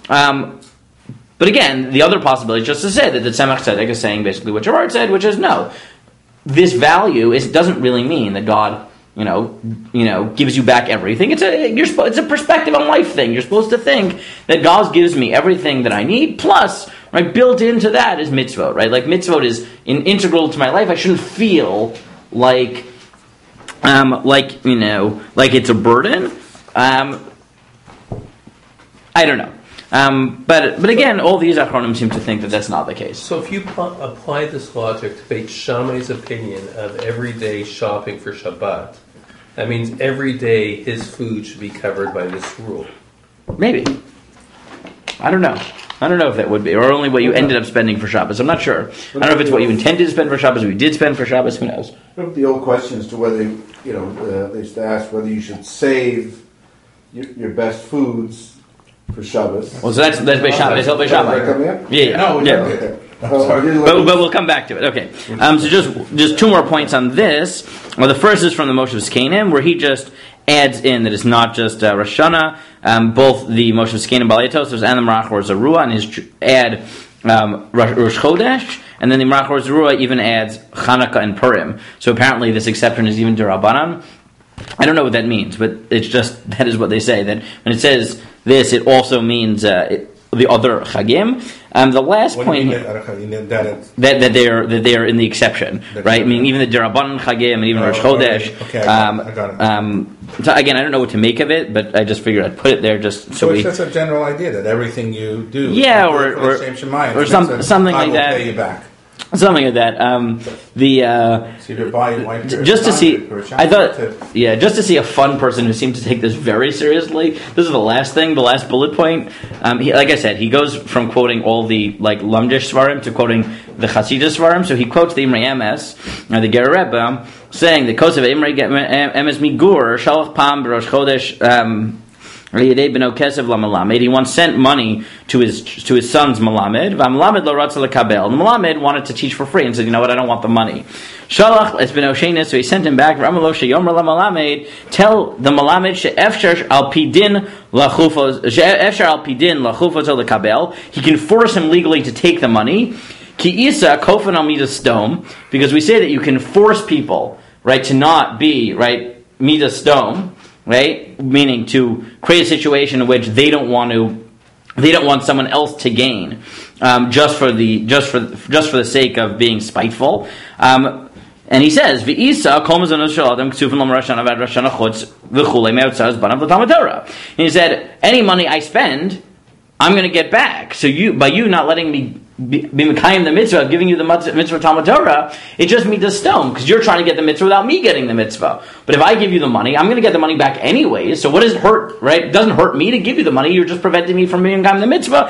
But again, the other possibility is just to say that the Tzemach Tzedek is saying basically what Gerard said, which is no, this value doesn't really mean that God, gives you back everything. It's a perspective on life thing. You're supposed to think that God gives me everything that I need, plus, right, built into that is mitzvot, right? Like mitzvot is integral to my life. I shouldn't feel like it's a burden. I don't know. But again, all these Achronim seem to think that that's not the case. So if you apply this logic to Beit Shammai's opinion of everyday shopping for Shabbat, that means every day his food should be covered by this rule. Maybe. I don't know. I don't know if that would be, or only what you ended up spending for Shabbos. I'm not sure. I don't know if it's what you intended to spend for Shabbos, or you did spend for Shabbos. Who knows? The old question as to whether they used to ask whether you should save your best foods for Shabbos. Well, so that's Beit Shammai. That's Beit Shammai. Yeah. But we'll come back to it. Okay. So just two more points on this. Well, the first is from the Moshe Zkenim, where he just adds in that it's not just Rosh Hashanah. Both the Moshe Zkenim Balei Tosfos and the Merachor Zarua and his add Rosh Chodesh, and then the Merachor Zarua even adds Chanukah and Purim. So apparently this exception is even D'Rabbanan. I don't know what that means, but it's just that is what they say. That when it says this, it also means the other Chagim. The last point that they are in the exception, right? I mean, even the D'Rabbanan Chagim and even Rosh Chodesh. Okay, I got it. So again, I don't know what to make of it, but I just figured I'd put it there just so it's just a general idea that everything you do, or something like that. Pay you back. Something like that. Just to see, I thought, just to see a fun person who seemed to take this very seriously. This is the last bullet point. Like I said, he goes from quoting all the Lumdish Svarim to quoting the Chasidus Svarim. So he quotes the Imrei Emes, or the Ger Rebbe, saying the Kosev Imrei Emes Migur Shalach Pam B'Rosh Chodesh. He once sent money to his son's Malamed. The Malamed wanted to teach for free and said, "You know what? I don't want the money." So he sent him back. Tell the Malamed he can force him legally to take the money. Because we say that you can force people, right, to not be midas dom. Right, meaning to create a situation in which they don't want someone else to gain, just for the sake of being spiteful. And he says, and he said, any money I spend, I'm going to get back. So by you not letting me be Mekayim the mitzvah, giving you the mitzvah Talmud Torah, it just means a stone, because you're trying to get the mitzvah without me getting the mitzvah. But if I give you the money, I'm going to get the money back anyways, so what does it hurt, right? It doesn't hurt me to give you the money, you're just preventing me from being Mekayim the mitzvah.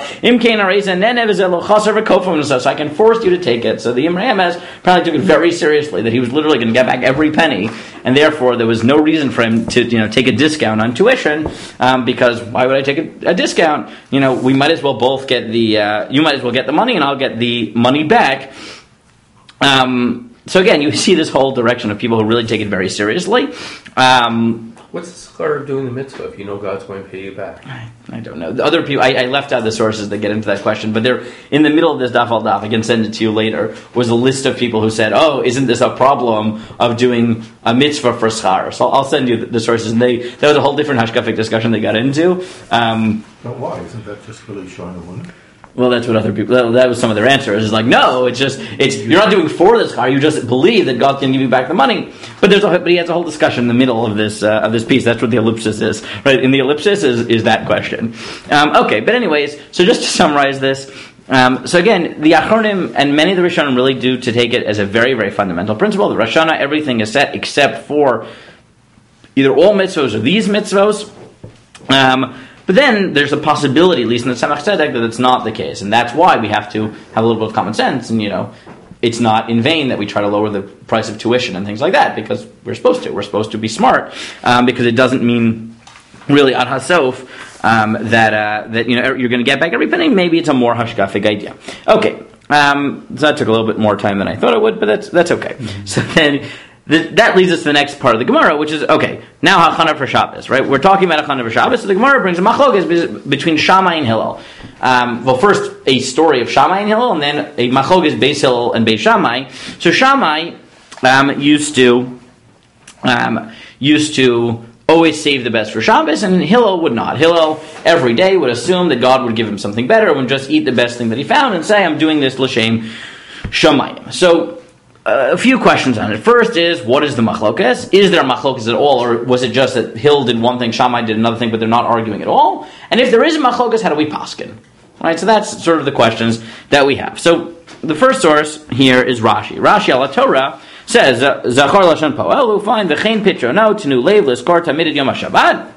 So I can force you to take it. So the Imrei Emes probably took it very seriously, that he was literally going to get back every penny, and therefore there was no reason for him to take a discount on tuition, because why would I take a discount? We might as well both get you might as well get the money and I'll get the money back. So again, you see this whole direction of people who really take it very seriously. What's the schar of doing the mitzvah if you know God's going to pay you back? I don't know. The other people, I left out the sources that get into that question, but they're in the middle of this daf al daf. I can send it to you later. Was a list of people who said, "Oh, isn't this a problem of doing a mitzvah for schar?" So I'll send you the sources. And that was a whole different hashkafic discussion they got into. But why isn't that just really showing a one? Well, that's what other people. That was some of their answers. It's no, it's you're not doing for this schar. You just believe that God can give you back the money. But but he has a whole discussion in the middle of this piece. That's what the ellipsis is, right? In the ellipsis is that question. Okay, but anyways, so just to summarize this. So again, the Achronim and many of the Rishonim really do to take it as a very, very fundamental principle. The Rosh Hashanah, everything is set except for either all mitzvos or these mitzvos. But then there's a possibility, at least in the Tzemach Tzedek, that it's not the case. And that's why we have to have a little bit of common sense. And, it's not in vain that we try to lower the price of tuition and things like that, because we're supposed to. We're supposed to be smart, because it doesn't mean really ad hasof that you're going to get back every penny. Maybe it's a more hashkafic idea. Okay, so that took a little bit more time than I thought it would, but that's okay. Mm-hmm. So then that leads us to the next part of the Gemara, which is, okay, now Hachana for Shabbos, right? We're talking about Hachana for Shabbos, so the Gemara brings a machlokes between Shammai and Hillel. Well, first, a story of Shammai and Hillel, and then a machlokes Beis Hillel and Beis Shammai. So Shammai used to always save the best for Shabbos, and Hillel would not. Hillel, every day, would assume that God would give him something better, and would just eat the best thing that he found, and say, I'm doing this l'shem Shamayim. So, a few questions on it. First is, what is the machlokes? Is there a machlokes at all, or was it just that Hillel did one thing, Shammai did another thing, but they're not arguing at all? And if there is a machlokes, how do we paskin? Right, so that's sort of the questions that we have. So, the first source here is Rashi. Rashi ala Torah says, Zachor lashon po'elu, find v'chein pitro no, tenu leiv l'skor tamid yom HaShabbat.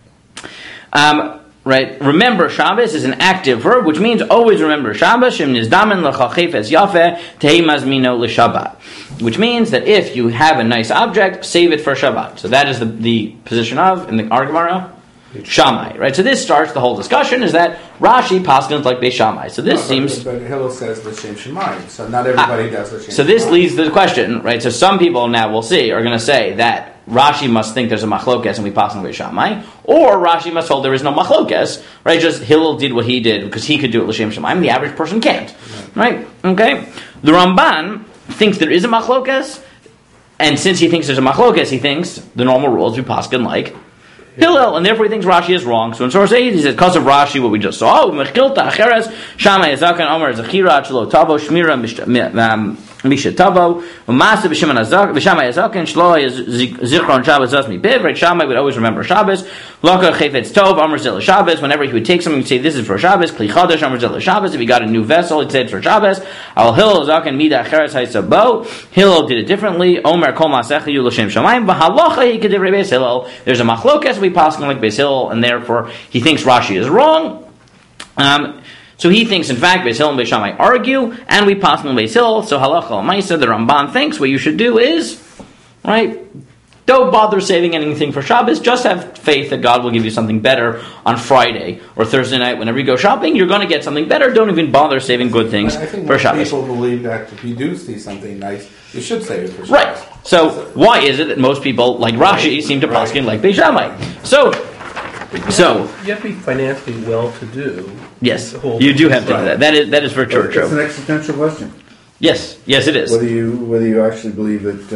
Right, remember Shabbos is an active verb, which means always remember Shabbos. Shem nizdamen l'chachefes yafeh tehi mazmino l'Shabbat, which means that if you have a nice object, save it for Shabbat. So that is the position of in the Gemara Shammai. Right, so this starts the whole discussion. Is that Rashi paskins like Beis Shammai? So this seems. But Hillel says l'shem Shemayim, so not everybody does l'shem. So this leads to the question, right? So some people now we'll see are going to say that Rashi must think there's a machlokes and we pass on Beis Shammai, or Rashi must hold there is no machlokes, right? Just Hillel did what he did because he could do it l'shem Shemayim. The average person can't, right? Okay. The Ramban thinks there is a machlokes, and since he thinks there's a machlokes, he thinks the normal rules we paskin like Hillel, and therefore he thinks Rashi is wrong. So in source 8, he says, because of Rashi, what we just saw, Mechilta Acheres, Shammai Zakan Omer Zechira Chlo Tavo Shmira Misha Tavo, Umasa B'Shimon B'Shamai Azaken, Shlo Zichron Shabbos Zasmi Piv. Right, Shammai would always remember Shabbos. Loka Chayfetz Tov Amar Zil Shabbos. Whenever he would take something, he'd say, "This is for Shabbos." Kli Chadash Amar Zil Shabbos. If he got a new vessel, he'd say it's for Shabbos. Al Hillel Zaken Mida Acheres Haisabo. Hillel did it differently. Omer Kol Masechayu L'Shem Shamayim. V'Halacha He Kedivrei Beis Hillel. There's a machlokas we pass like Beis Hillel, and therefore he thinks Rashi is wrong. So he thinks, in fact, Beis Hillel and Beis Shammai argue, and we pass on Beis Hillel. So halacha l'maisa, the Ramban thinks what you should do is, right, don't bother saving anything for Shabbos. Just have faith that God will give you something better on Friday or Thursday night. Whenever you go shopping, you're going to get something better. Don't even bother saving good things for Shabbos. I think most people believe that if you do see something nice, you should save it for Shabbos. Right. So why is it that most people, like Rashi, seem to paskin like Beis Shammai? So you have to be financially well-to-do. Yes, you do have to do that. That is for sure true. It's an existential question. Yes, it is. Whether you actually believe that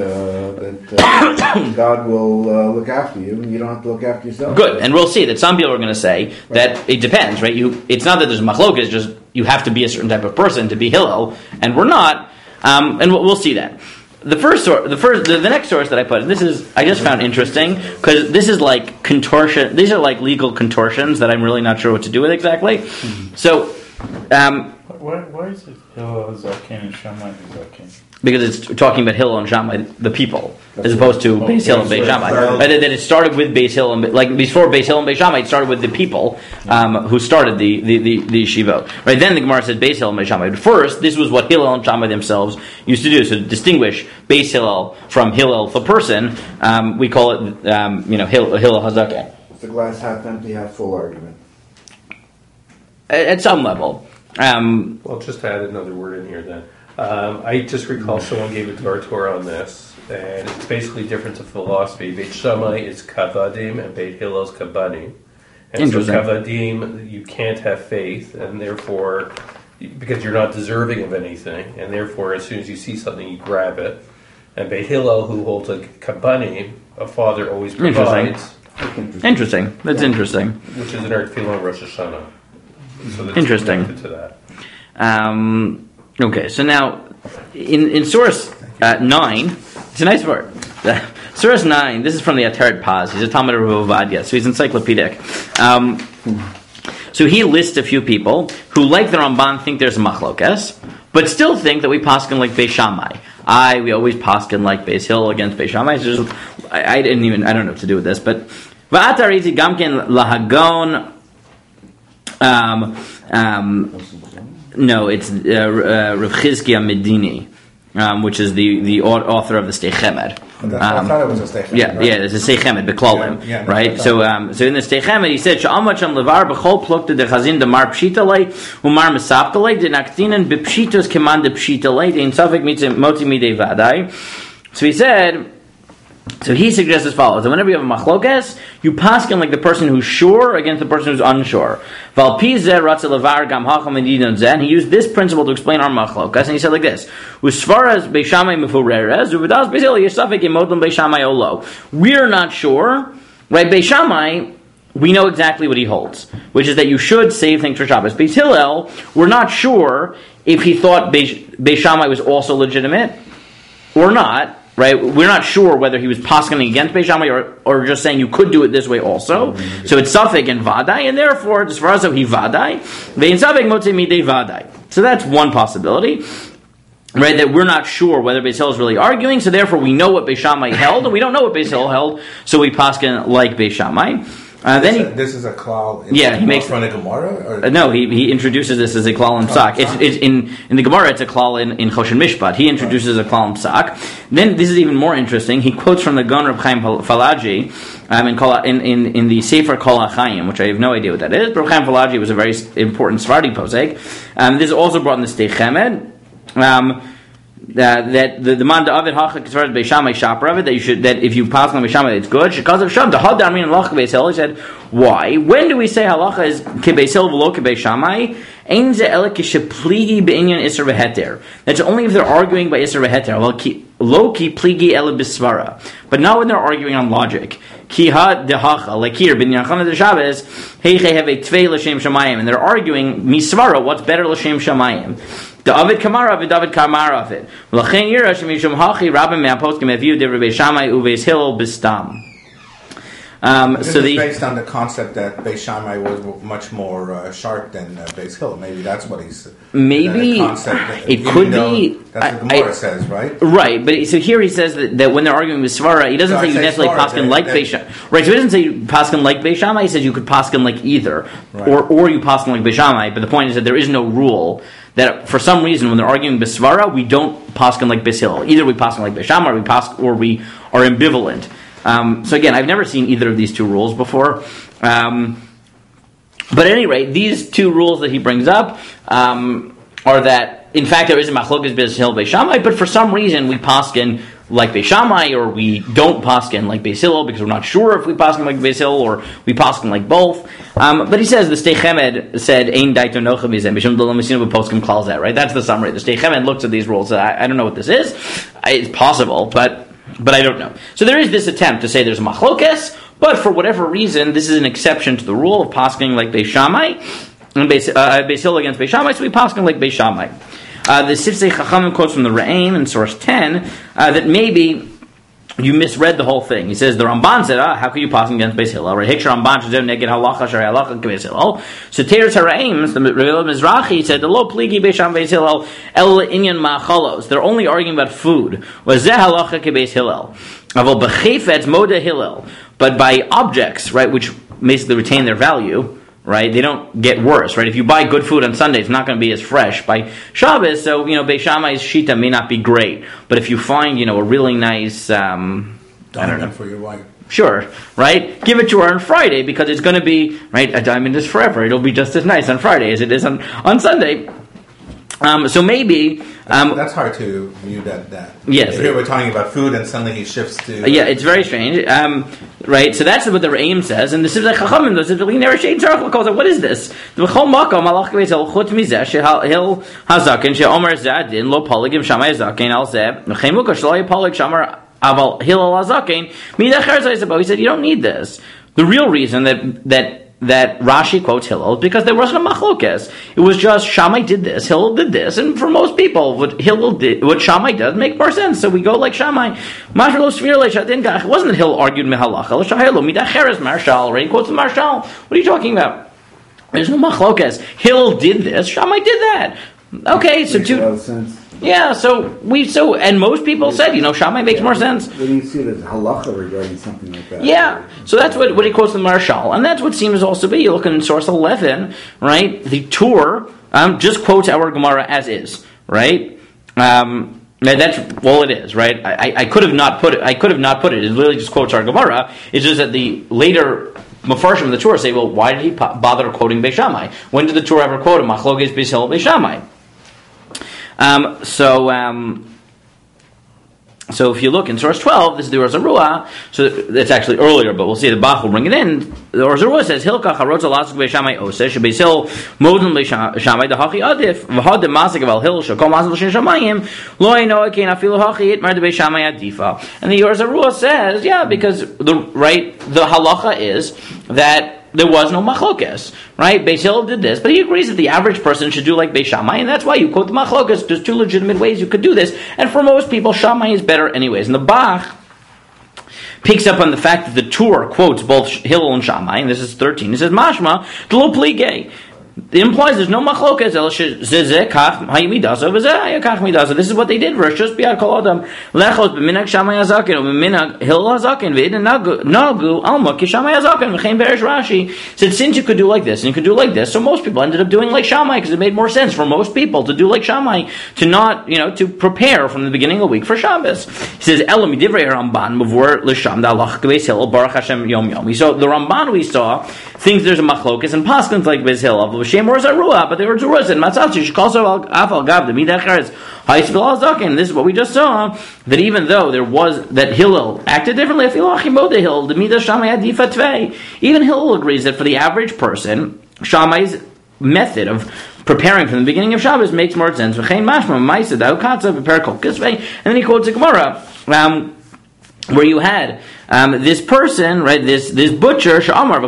God will look after you, and you don't have to look after yourself. Good, and we'll see that some people are going to say that it depends, right? It's not that there's a machlok; it's just you have to be a certain type of person to be Hillel, and we're not. And we'll see that. The next source that I put, and I just found interesting because this is like contortion. These are like legal contortions that I'm really not sure what to do with exactly. Mm-hmm. So, why is it Hillel Zaken and Shammai Zaken? Because it's talking about Hillel and Shammai, the people, as opposed to Beis Hillel and Beis Shammai. That it started with Beis Hillel, and like before Beis Hillel and Beis Shammai, it started with the people who started the yeshivot. Right then, the Gemara says Beis Hillel and Beis Shammai. But first, this was what Hillel and Shammai themselves used to do. So to distinguish Beis Hillel from Hillel the person, we call it Hillel Hazaken. It's a glass half empty, half full argument. At some level. Well, just add another word in here then. I just recall someone gave a Torah on this, and it's basically difference of philosophy. Beit Shammai is kavadim, and Beit Hillel is kabanim. And so kavadim, you can't have faith, and therefore, because you're not deserving of anything, and therefore, as soon as you see something, you grab it. And Beit Hillel, who holds a kabanim, a father always provides. Interesting. That's interesting. Which is in our Tefillah Rosh Hashanah. So that's interesting. To that. Okay, so now in source 9, it's a nice word. Source 9. This is from the Ateret Paz. He's a Talmud of Rav Ovadia, so he's encyclopedic. So he lists a few people who, like the Ramban, think there's a machlokes, but still think that we paskin like Beis Shammai. We always paskin like Beis Hillel against Beis Shammai. So I don't know what to do with this, but va'atariti gamken lahagon. No, it's Rav Chizkiah Medini, which is the author of the Stei Chemed. I thought it was a Stei Chemed. Yeah, it's a Stei Chemed, Beklalim, right? So in the Stei Chemed, he said, "She'amach am levar b'chol plukta de chazin de mar pshitalei umar mesaptalei de naktinen b'pshitos keman de pshitalei de in safek moti midei vadai." So he said. So he suggests as follows: that whenever you have a machlokes, you paskin like the person who's sure against the person who's unsure. And he used this principle to explain our machlokes, and he said like this: we're not sure, right? Beis Shammai, we know exactly what he holds, which is that you should save things for Shabbos. Beis Hillel, we're not sure if he thought Beis Shammai was also legitimate or not. Right, we're not sure whether he was paskening against Beis Shammai or just saying you could do it this way also. So it's safek and vadai, and therefore, as far as he vadai, ve'in safek motze midei vadai. So that's one possibility, right? That we're not sure whether Beis Hillel is really arguing. So therefore, we know what Beis Shammai held, and we don't know what Beis Hillel held. So we pasken like Beis Shammai. This is a klal. He makes from the Gemara. No, he introduces this as a klal in Psak. It's in the Gemara. It's a klal in Choshen Mishpat. He introduces a klal in Psak. Then this is even more interesting. He quotes from the Gon Reb Chaim Falaji in the Sefer Kol HaChaim, which I have no idea what that is. Reb Chaim Falaji was a very important Sephardi posek. This is also brought in the Stei Chemed. That the man the Avid Hachak as far as Beis Shammai Shaprav that if you pass on Beis Shammai it's good. Because of Sham the Had Armin and Lach Beis Hillel. He said, why? When do we say halacha is Ke Beis Hillel v'lo Ke Beis Shammai? Ein ze ele kishepligi beinyan iser v'heter. That's only if they're arguing by iser v'heter. Lo ki pligi ele bisvara. But not when they're arguing on logic. Ki had dehacha like here binyan chana de Shabbos heiche have a tvei l'shem shamayim, and they're arguing misvara what's better l'shem shamayim. David Kamara of David Kamara of it. L'chein yira shemishum hachi rabbim me'aposkim eviu divrei Beis Shammai uveis Hillel bistam. This is based on the concept that Beis Shammai was much more sharp than Beis Hillel. Maybe that's what he's. Maybe it could be. That's what the Gemara says, right? Right, but so here he says that when they're arguing with Svara, he doesn't say you necessarily paskin like Beis Shammai. Right, so he doesn't say paskin like Beis Shammai. He says you could paskin like either, right. or you paskin like Beis Shammai. But the point is that there is no rule that for some reason when they're arguing Besvara, we don't paskin like Beis Hillel. Either we paskin like Beis Shammai, or we are ambivalent. So again, I've never seen either of these two rules before. But at any rate, these two rules that he brings up are that, in fact, there is a machlokas Beis Hillel Beis Shammai, but for some reason we paskin like Beis Shammai, or we don't paskin like Beis Hillel because we're not sure if we paskin like Beis Hillel or we paskin like both. But he says the Stei Chemed said Ein daito nocha mizeh mishum lo misinu b'poskim klal zeh. Right, that's the summary. The Stei Chemed looks at these rules. I don't know what this is. It's possible, but I don't know. So there is this attempt to say there's a machlokes, but for whatever reason, this is an exception to the rule of pasking like Beis Shammai, and Beis Hillel against Beis Shammai, so we pasking like Beis Shammai. The Sifsei Chachamim quotes from the Re'aim in source 10 that maybe you misread the whole thing. He says the Ramban said, how can you pass against Beis Hillel? Right? Hikshar Ramban shazem neged halacha shari halacha Beis Hillel. So Teres HaRe'aim, the Rebbe Mizrahi said the lo pligi Beis Shammai Beis Hillel el inyan ma'achalos. They're only arguing about food. Was zeh halacha Beis Hillel? Avol b'chefetz moda Hillel. But by objects, right, which basically retain their value. Right, they don't get worse. Right, if you buy good food on Sunday, it's not going to be as fresh by Shabbos. So Beis Shammai's shita may not be great, but if you find a really nice, diamond for your wife, sure, right, give it to her on Friday because it's going to be right. A diamond is forever. It'll be just as nice on Friday as it is on Sunday. So maybe that's hard to view that. Yes, here we're talking about food, and suddenly he shifts to. Yeah, it's very strange. Right, so that's what the Re'aim says, and this is like Chachamim. This is really never shade tzarich calls it. What is this? The B'chol Makom Malach Beis Hillel Chutz Mizeh Shehil Hazaken Sheomer Zadin Lo Poligim Shammai Hazaken Al Zeh Mechemuka Shlo Polig Shamar Aval Hillel Hazaken Midacher Zayzabo. He said you don't need this. The real reason that Rashi quotes Hillel is because there wasn't a machlokes. It was just Shammai did this, Hillel did this, and for most people, what Shammai does make more sense. So we go like Shammai. It wasn't that Hillel argued mehalacha. Marshal, right? He quotes the Marshal. What are you talking about? There's no machlokes. Hillel did this, Shammai did that. Okay, so makes a lot of sense. Yeah, and most people said, Shammai makes more sense. When you see the halacha regarding something like that. Yeah, so that's what he quotes the Marshal, and that's what seems also to be. You look in source 11, right? The Tur just quotes our Gemara as is, right? That's all it is, right? I could have not put it. It literally just quotes our Gemara. It's just that the later Mefarshim of the Tur say, well, why did he bother quoting Beis Shammai? When did the Tur ever quote him? Machlokes Beis Hillel Beis Shammai. So if you look in source 12, this is the Or Zarua. So it's actually earlier, but we'll see the Bach will bring it in. The Or Zarua says, Hilka charotz alasuk Beis Shammai oseh shebeis Hillel modin Beis Shammai dahachi adif v'had demasik aval Hillel shekol masik l'shen shamayim lo eino kein afilu hachi itmar de Beis Shammai adifa. And the Or Zarua says, because the halacha is that there was no machlokes, right? Beis Hillel did this, but he agrees that the average person should do like Beis Shammai, and that's why you quote the machlokes. There's two legitimate ways you could do this, and for most people, Shammai is better anyways. And the Bach picks up on the fact that the Tur quotes both Hillel and Shammai, and this is 13. He says, Mashma, d'lo pligei. It implies there's no machlokes. This is what they did. Rishus biad kol adam lechos b'minag Shammai hazaken or b'minag Hillel hazaken v'idin nagu alma ki Shammai hazaken v'chein berish Rashi said since you could do like this and you could do like this, so most people ended up doing like Shammai because it made more sense for most people to do like Shammai, to not to prepare from the beginning of the week for Shabbos. He says Elam midivrei Ramban mavur l'sham da'alach Beis Hillel baruch Hashem yom yom. So the Ramban we saw thinks there's a machlokes and paskins like Beis Hillel. Shem or Zarua, but they were Zarua said Matzatzi should call so Afal Gav the Midacharis Haisbil Zaken. This is what we just saw, that even though there was that Hillel acted differently, Hillel, the Midah Shammai Adifa Tvei. Even Hillel agrees that for the average person, Shammai's method of preparing from the beginning of Shabbos makes more sense. And then he quotes the Gemara. where you had this person, right, this butcher,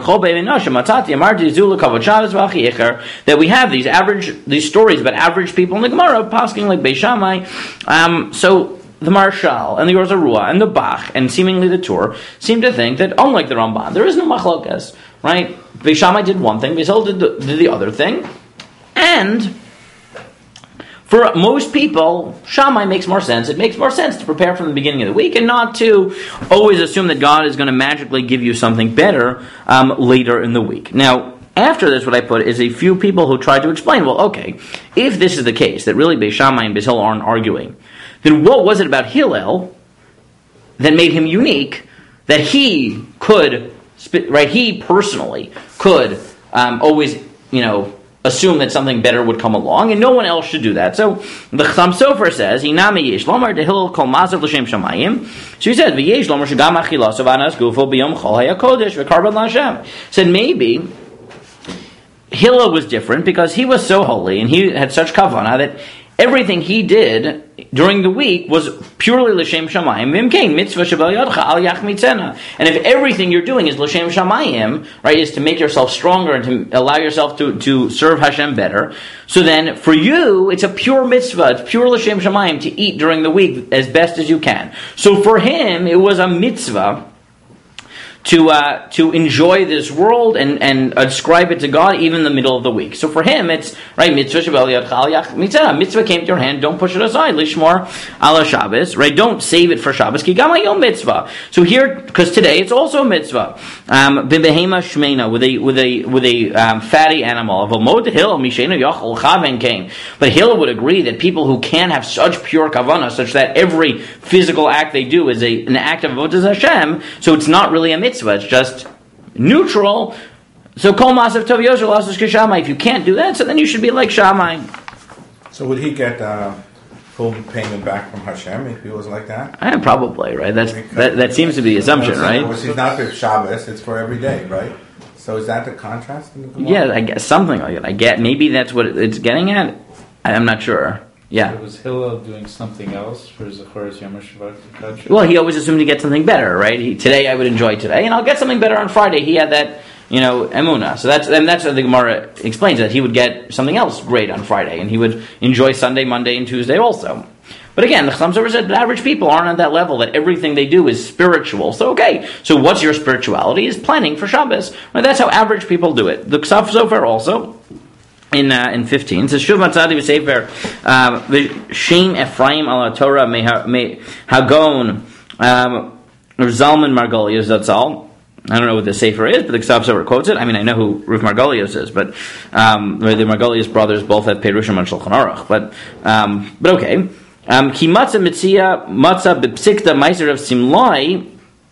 that we have these stories about average people in the Gemara, posking like Beis Shammai. So the Marshal and the Or Zarua and the Bach and seemingly the Tur seem to think that, unlike the Ramban, there is no machlokas, right? Beis Shammai did one thing, Beis Hillel did the other thing, and for most people, Shammai makes more sense. It makes more sense to prepare from the beginning of the week and not to always assume that God is going to magically give you something better later in the week. Now, after this, what I put is a few people who tried to explain, well, okay, if this is the case, that really Beis Shammai and Beis Hillel aren't arguing, then what was it about Hillel that made him unique, that he could, right, he personally could always, assume that something better would come along, and no one else should do that. So the Chassam Sofer says, "Hinami yesh lomar dehillel kol mazav l'shem shamayim." So he says, "V'yesh lomar shegam achilas avanas gufo b'yom chol hayakodesh v'karban l'Hashem." Said maybe Hillel was different because he was so holy and he had such kavanah that everything he did during the week was purely l'shem shamayim. V'imkein mitzvah shebel yadcha al yachmitzena. And if everything you're doing is l'shem shamayim, right, is to make yourself stronger and to allow yourself to serve Hashem better, so then for you it's a pure mitzvah, it's pure l'shem shamayim to eat during the week as best as you can. So for him it was a mitzvah to enjoy this world and ascribe it to God even in the middle of the week. So for him, it's right. Mitzvah shebel yadcha yach mitzvah. Mitzvah came to your hand. Don't push it aside. Lishmor ala Shabbos. Right. Don't save it for Shabbos. Ki gam hayom mitzvah. So here, because today it's also a mitzvah. B'behema shmeina with a fatty animal. Avomod Hillel mishena yachol chaven came. But Hillel would agree that people who can have such pure kavanah, such that every physical act they do is an act of avodas Hashem. So it's not really a mitzvah. It's just neutral. So kol masav tov yosher lasos k'Shammai. If you can't do that, so then you should be like Shammai. So would he get full payment back from Hashem if he was like that? Probably, right? That seems to be the assumption, right? It's not for Shabbos; it's for every day, right? So is that the contrast in the Gemara? Yeah, I guess something like it. Maybe that's what it's getting at. I'm not sure. Yeah. So was Hillel doing something else for Zacharis Yom HaShabbat? Well, he always assumed to get something better, right? Today I would enjoy today, and I'll get something better on Friday. He had that, emunah. So that's what the Gemara explains, that he would get something else great on Friday, and he would enjoy Sunday, Monday, and Tuesday also. But again, the Chassam Sofer said that average people aren't at that level, that everything they do is spiritual. So okay, so what's your spirituality? Is planning for Shabbos. Right? That's how average people do it. The Chassam Sofer also, in 15, says Shuv Matzadi v'Sefer Shem Ephraim ala Torah me Hagon Zalman Margolius. That's all. I don't know what the Sefer is, but the Chassam Sofer quotes it. I mean, I know who Ruth Margolius is, but the Margolius brothers both have Perushim on Shulchan Aruch. But okay. Ki matzah b'psikta meiser of Simlai.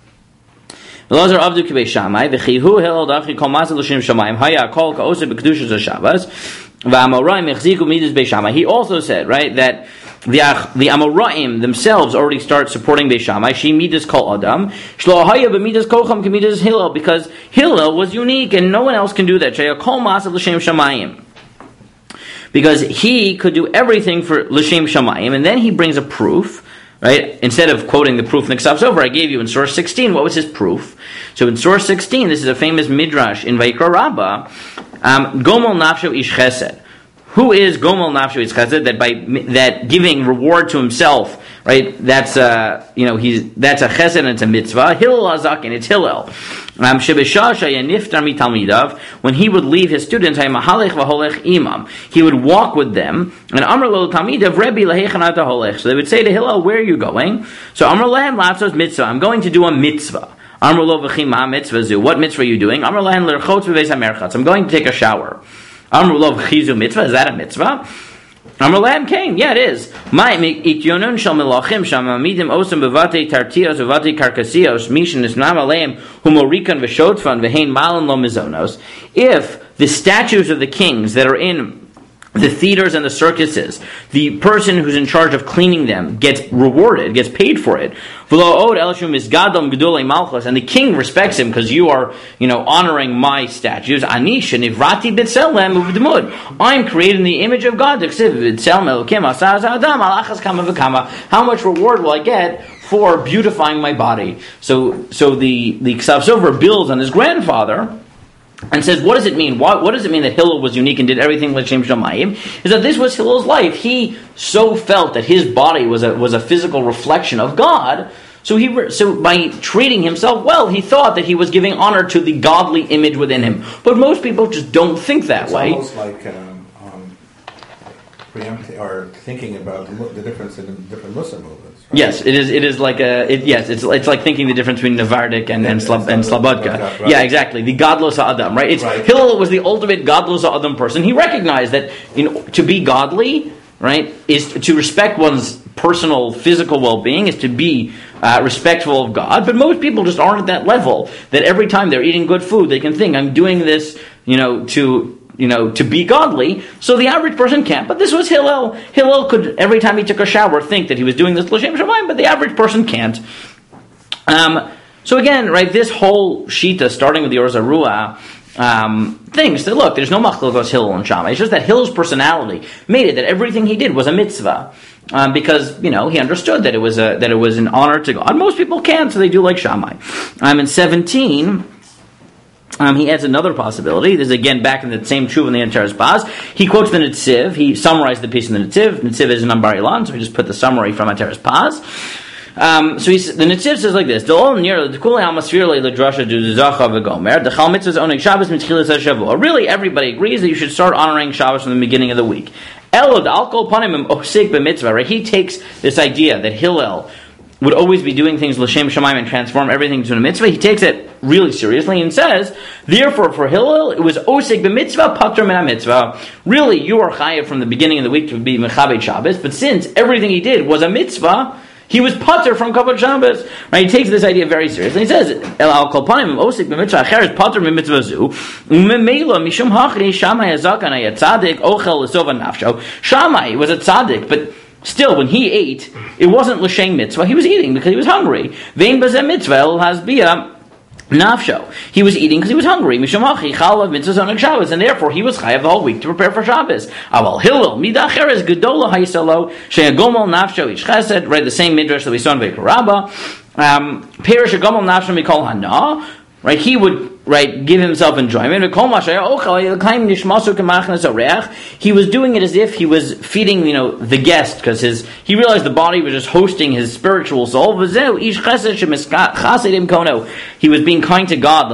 Lazar Avdu Kibei Shammai, v'chihu Hillel dachi kol matzah l'shem shamayim haya kol ka'oseh b'kedushas haShabbos v'amoraim echziku midas Beis Shammai. He also said, right, that the Amoraim themselves already start supporting Beis Shammai. She midas kol adam shlo haya b'midas kocham k'midas Hillel, because Hillel was unique and no one else can do that. Shaya kol matzah l'shem shamayim, because he could do everything for l'shem shamayim, and then he brings a proof. Right? Instead of quoting the proof in the Chassam Sofer, I gave you in source 16. What was his proof? So in source 16, this is a famous midrash in Vayikra Rabbah. Gomel nafsho ish chesed. Who is Gomel nafsho ish chesed? That giving reward to himself, right? That's that's a chesed and it's a mitzvah. Hillel Azakin, it's Hillel. When he would leave his students, he would walk with them, and Amr lo talmidav Rebbe lahechanat holech. So they would say to Hillel, "Where are you going?" So Amr lahem latzos mitzvah. I'm going to do a mitzvah. Amr lo v'chima mitzvah zu. What mitzvah are you doing? Amr lahem lerchotz b'veis hamerchatz. I'm going to take a shower. Amr lo v'chizu mitzvah. Is that a mitzvah? Amr lahem came. Yeah, it is. My ityonon shel melachim shamamidim osam bevate tartios bevate karkasios mishin isnam aleim humorikan v'shotfan v'hein malan lo mizonos. If the statues of the kings that are in the theaters and the circuses, the person who's in charge of cleaning them gets rewarded, gets paid for it. And the king respects him because you are, honoring my statues. I'm created in the image of God. How much reward will I get for beautifying my body? So the Ksav Sofer builds on his grandfather and says, what does it mean? What does it mean that Hillel was unique and did everything l'shem shamayim? Is that this was Hillel's life. He so felt that his body was a physical reflection of God. So by treating himself well, he thought that he was giving honor to the godly image within him. But most people just don't think that way. It's almost like preempting or thinking about the difference in the different Muslim movements. Right? Yes, it is like it's like thinking the difference between Navardik and Slabodka. Right. Yeah, exactly. The Gadlos Ha'adam, right? Hillel was the ultimate Gadlos Ha'adam person. He recognized that to be godly, right, is to respect one's personal physical well-being, is to be respectful of God. But most people just aren't at that level. That every time they're eating good food, they can think, I'm doing this, to be godly. So the average person can't. But this was Hillel. Hillel could, every time he took a shower, think that he was doing this l'shem shamayim, but the average person can't. So again, right, this whole shita, starting with the Or Zarua, thinks that, look, there's no machlokos Hillel and Shammai. It's just that Hillel's personality made it that everything he did was a mitzvah. Because, he understood that it was an honor to God. Most people can't, so they do like Shammai. In 17... he adds another possibility. This is again back in the same tshuva in the Ataras Paz. He quotes the Netziv. He summarized the piece in the Netziv. Netziv is in Bar Ilan, so we just put the summary from Ataras Paz. So the Netziv says like this: really, everybody agrees that you should start honoring Shabbos from the beginning of the week. Right? He takes this idea that Hillel would always be doing things l'shem shamayim and transform everything into a mitzvah. He takes it really seriously and says, therefore for Hillel, it was osik b'mitzvah, patur min mitzvah. Really, you are chayav from the beginning of the week to be mechabed Shabbos, but since everything he did was a mitzvah, he was patur from kavod Shabbos. Right? He takes this idea very seriously. He says, El al kol panim osik b'mitzvah acheres patur min mitzvah zu, u'memeila mishum hachri Shammai hazakan hayat tzadik ochel l'sova nafsho. Shammai was a tzadik, but still, when he ate, it wasn't l'shem mitzvah. He was eating because he was hungry. Vein bazeh mitzvah el hasbia nafsho. He was eating because he was hungry. Mishomachi chalav mitzvah zonik Shabbos, and therefore he was chayav the whole week to prepare for Shabbos. Aval Hillel midacheres gedola haisalo she'agomel nafsho ish chesed. Read the same midrash that we saw in Vayikra Rabbah. Perish agomel nafsho mikol hana. Right, he would give himself enjoyment. He was doing it as if he was feeding, the guest, because he realized the body was just hosting his spiritual soul. He was being kind to God.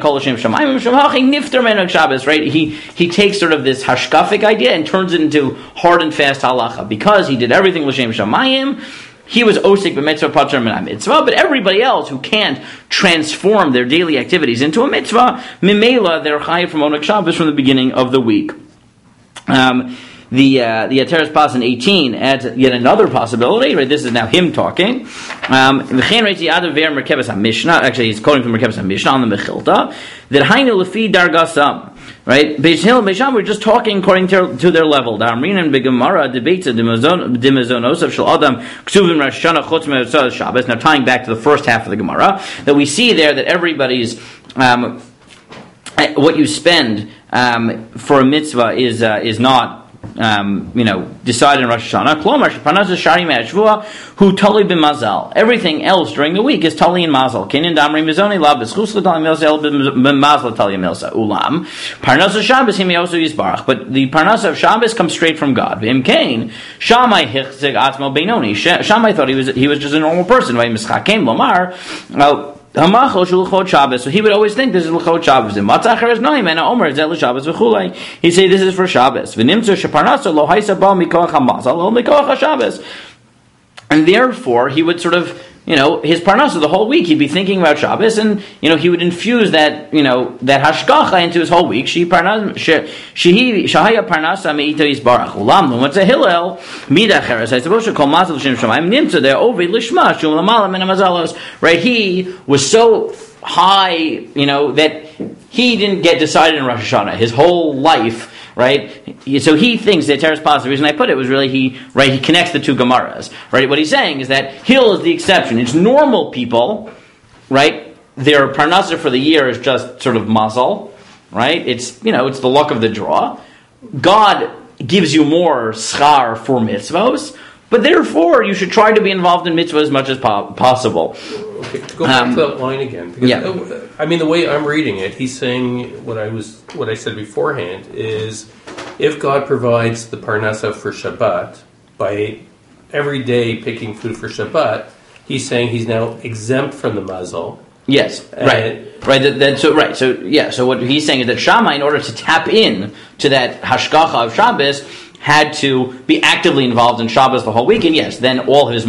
Right, he takes sort of this hashkafic idea and turns it into hard and fast halacha because he did everything l'shem shamayim. He was osik b'mitzvah patur min mitzvah, but everybody else who can't transform their daily activities into a mitzvah, mimela, they're chayav from Oneg Shabbos from the beginning of the week. The Ataras Paz in 18 adds yet another possibility. Right, this is now him talking. Actually, he's quoting from Merkebas HaMishnah on the Mechilta that hainu lefi dargasam. Right, Beis Hillel and Beis Shammai were just talking according to their level. The Amrin and Begemara debates the Dimazonos of Shel Adam Ksuvim Rosh Hashanah Chutz Me'Tzad Shabbos. Now tying back to the first half of the Gemara, that we see there that everybody's what you spend for a mitzvah is not decided in Rosh Hashanah. Klomar sheparnas shari me'ashvua hu tali b'mazal. Everything else during the week is tali in mazal. Kenin damri mizoni lav b'schus l'tali milsa b'mazal tali milsa ulam. Parnas Shabbos he may also use barach, but the parnas of Shabbos comes straight from God. V'im kain Shammai hichzeg atzmo beinoni. Shammai thought he was just a normal person. V'mischakem lomar. So he would always think this is l'chot Shabbos. He'd say this is for Shabbos. And therefore, he would sort of, his parnasa the whole week, he'd be thinking about Shabbos, and, he would infuse that, that hashgacha into his whole week. Shahaya parnasa me'ito yisbarach. Ulam, what's a Hillel? Midacheres. I suppose to call mazel shem shamayim nimtza there ovid lishma shum lamala min hamazalos. Right? He was so high, that he didn't get decided in Rosh Hashanah. His whole life right? So he thinks that Teres Pas, the reason I put it was really he connects the two Gemaras, right? What he's saying is that Hillel is the exception. It's normal people, right? Their parnasa for the year is just sort of mazel, right? It's the luck of the draw. God gives you more schar for mitzvos, but therefore you should try to be involved in mitzvah as much as possible. Okay, go back to that line again. Because, I mean, the way I'm reading it, he's saying what I said beforehand is, if God provides the parnasa for Shabbat by every day picking food for Shabbat, he's saying he's now exempt from the mazel. Yes, right. So what he's saying is that Shammai, in order to tap in to that hashgacha of Shabbos, had to be actively involved in Shabbos the whole week, and yes, then all his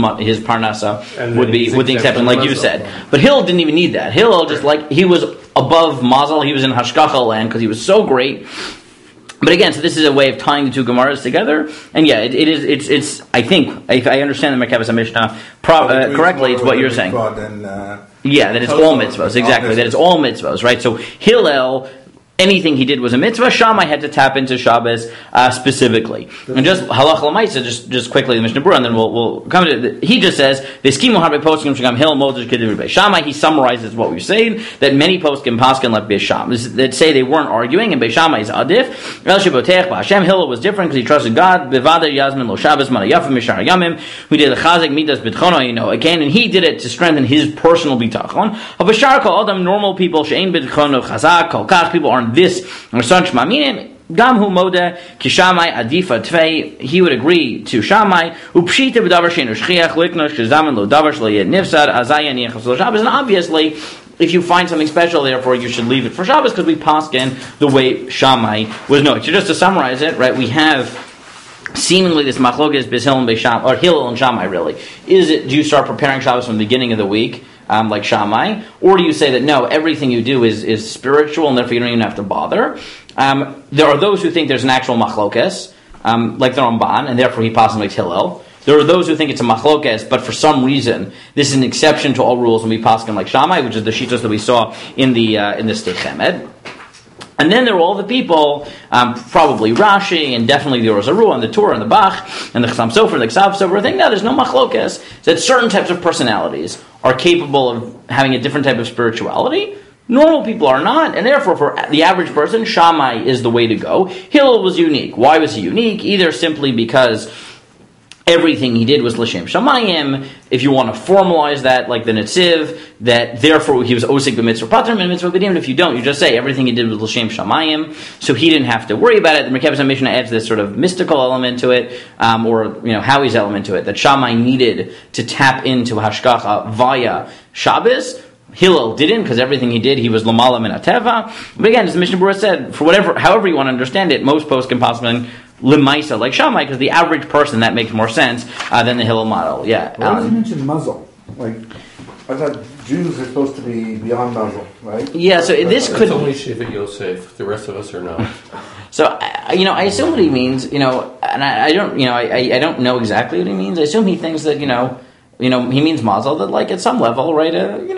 parnasa would be with the exception, like you said. But Hillel didn't even need that. Hillel he was above mazel. He was in hashgacha land because he was so great. But again, so this is a way of tying the two Gemaras together, and yeah, it's. I think if I understand the Merkavas Mishnah correctly, it's what you're saying. That it's all mitzvahs, exactly. That it's all mitzvahs, right? So Hillel, anything he did was a mitzvah. Shammai had to tap into Shabbos specifically. And just halach l'maisa, just quickly the Mishnah Berurah, and then we'll come to it. He just says the skimu harbe poskim shagam Hillel moses kedivri Shammai. He summarizes what we're saying, that many poskim paskin like Beisham that say they weren't arguing, and Beishamai is adif. El shebotech ba'Hashem. Hillel was different because he trusted God. Bevadar yasmin lo Shabbos mana yafim mishar yamim. We did the chazek midas bitchono, again, and he did it to strengthen his personal bitachon. Habashar kol adam, normal people she'ein bitchono chazak kol kach, people aren't this or such maminim. Gamhu moda kishamai adifa tvei. He would agree to Shammai. Upshita b'davar sheinu shchiach liknosh shezamen lo davar shlo yed nifsad azayani echas Shabbos. And obviously, if you find something special, therefore you should leave it for Shabbos because we paskin the way Shammai was known. So just to summarize it, right? We have seemingly this machlokes Hillel and Beisham, or Hillel and Shammai. Really, do you start preparing Shabbos from the beginning of the week? Like Shammai, or do you say that no, everything you do is spiritual and therefore you don't even have to bother? There are those who think there's an actual machlokes, like the Ramban, and therefore he possibly makes Hillel. There are those who think it's a machlokes, but for some reason this is an exception to all rules and we paskin like Shammai, which is the shitos that we saw in the Stei Chemed. And then there are all the people, probably Rashi, and definitely the Or Zarua, and the Torah, and the Bach, and the Chassam Sofer, and the Ksav Sofer. I think now there's no machlokes that certain types of personalities are capable of having a different type of spirituality. Normal people are not, and therefore for the average person, Shammai is the way to go. Hillel was unique. Why was he unique? Either simply because everything he did was l'shem shamayim. If you want to formalize that, like the Netziv, that therefore he was osik b'mitzvah patrim and mitzvah b'dim. If you don't, you just say everything he did was l'shem shamayim, so he didn't have to worry about it. The Merkavas Mishnah adds this sort of mystical element to it, or Howie's element to it, that Shammai needed to tap into hashgacha via Shabbos. Hillel didn't, because everything he did, he was lamala min ateva. But again, as the Mishnah Berurah said, however you want to understand it, most posts can possibly Lemaisa, like Shammai, because the average person, that makes more sense than the Hillel model. Yeah. Why did you mention muzzle? Like, I thought Jews are supposed to be beyond muzzle, right? Yeah, so this could... It's only Shiva Yosef. The rest of us are not. So, I assume what he means, and I don't know exactly what he means. I assume he thinks that, he means mazel, that like at some level, right,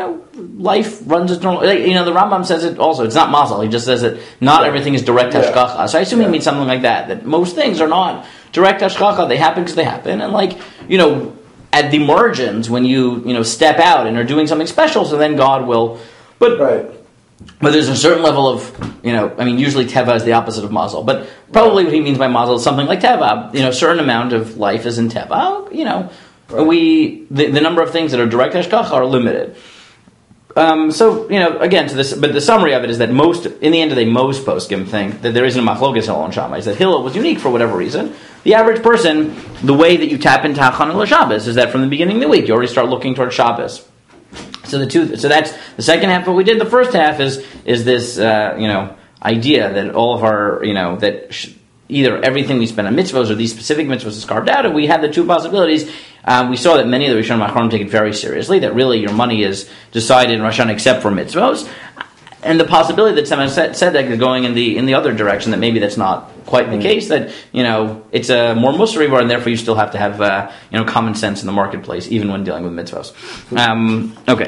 life runs its normal, the Rambam says it also, it's not mazel, he just says that not everything is direct hashgacha. So I assume he means something like that most things are not direct hashgacha, they happen because they happen, and at the margins, when you step out and are doing something special, so then God will, but there's a certain level of, usually teva is the opposite of mazel, but probably what he means by mazel is something like teva, a certain amount of life is in teva, Right. The number of things that are direct hashgacha are limited. Again, but the summary of it is that most poskim think that there isn't a machlokes Hillel and Shammai. That Hillel was unique for whatever reason. The average person, the way that you tap into Hachana l'Shabbos is that from the beginning of the week you already start looking towards Shabbos. So that's the second half of what we did. The first half is this idea that all of our either everything we spend on mitzvahs or these specific mitzvahs is carved out, and we had the two possibilities. We saw that many of the Rishonim Achronim take it very seriously, that really your money is decided in Rosh Hashanah except for mitzvahs, and the possibility that someone said that is going in the other direction, that maybe that's not quite the case, that it's a more musari bar, and therefore you still have to have common sense in the marketplace even when dealing with mitzvahs. Okay.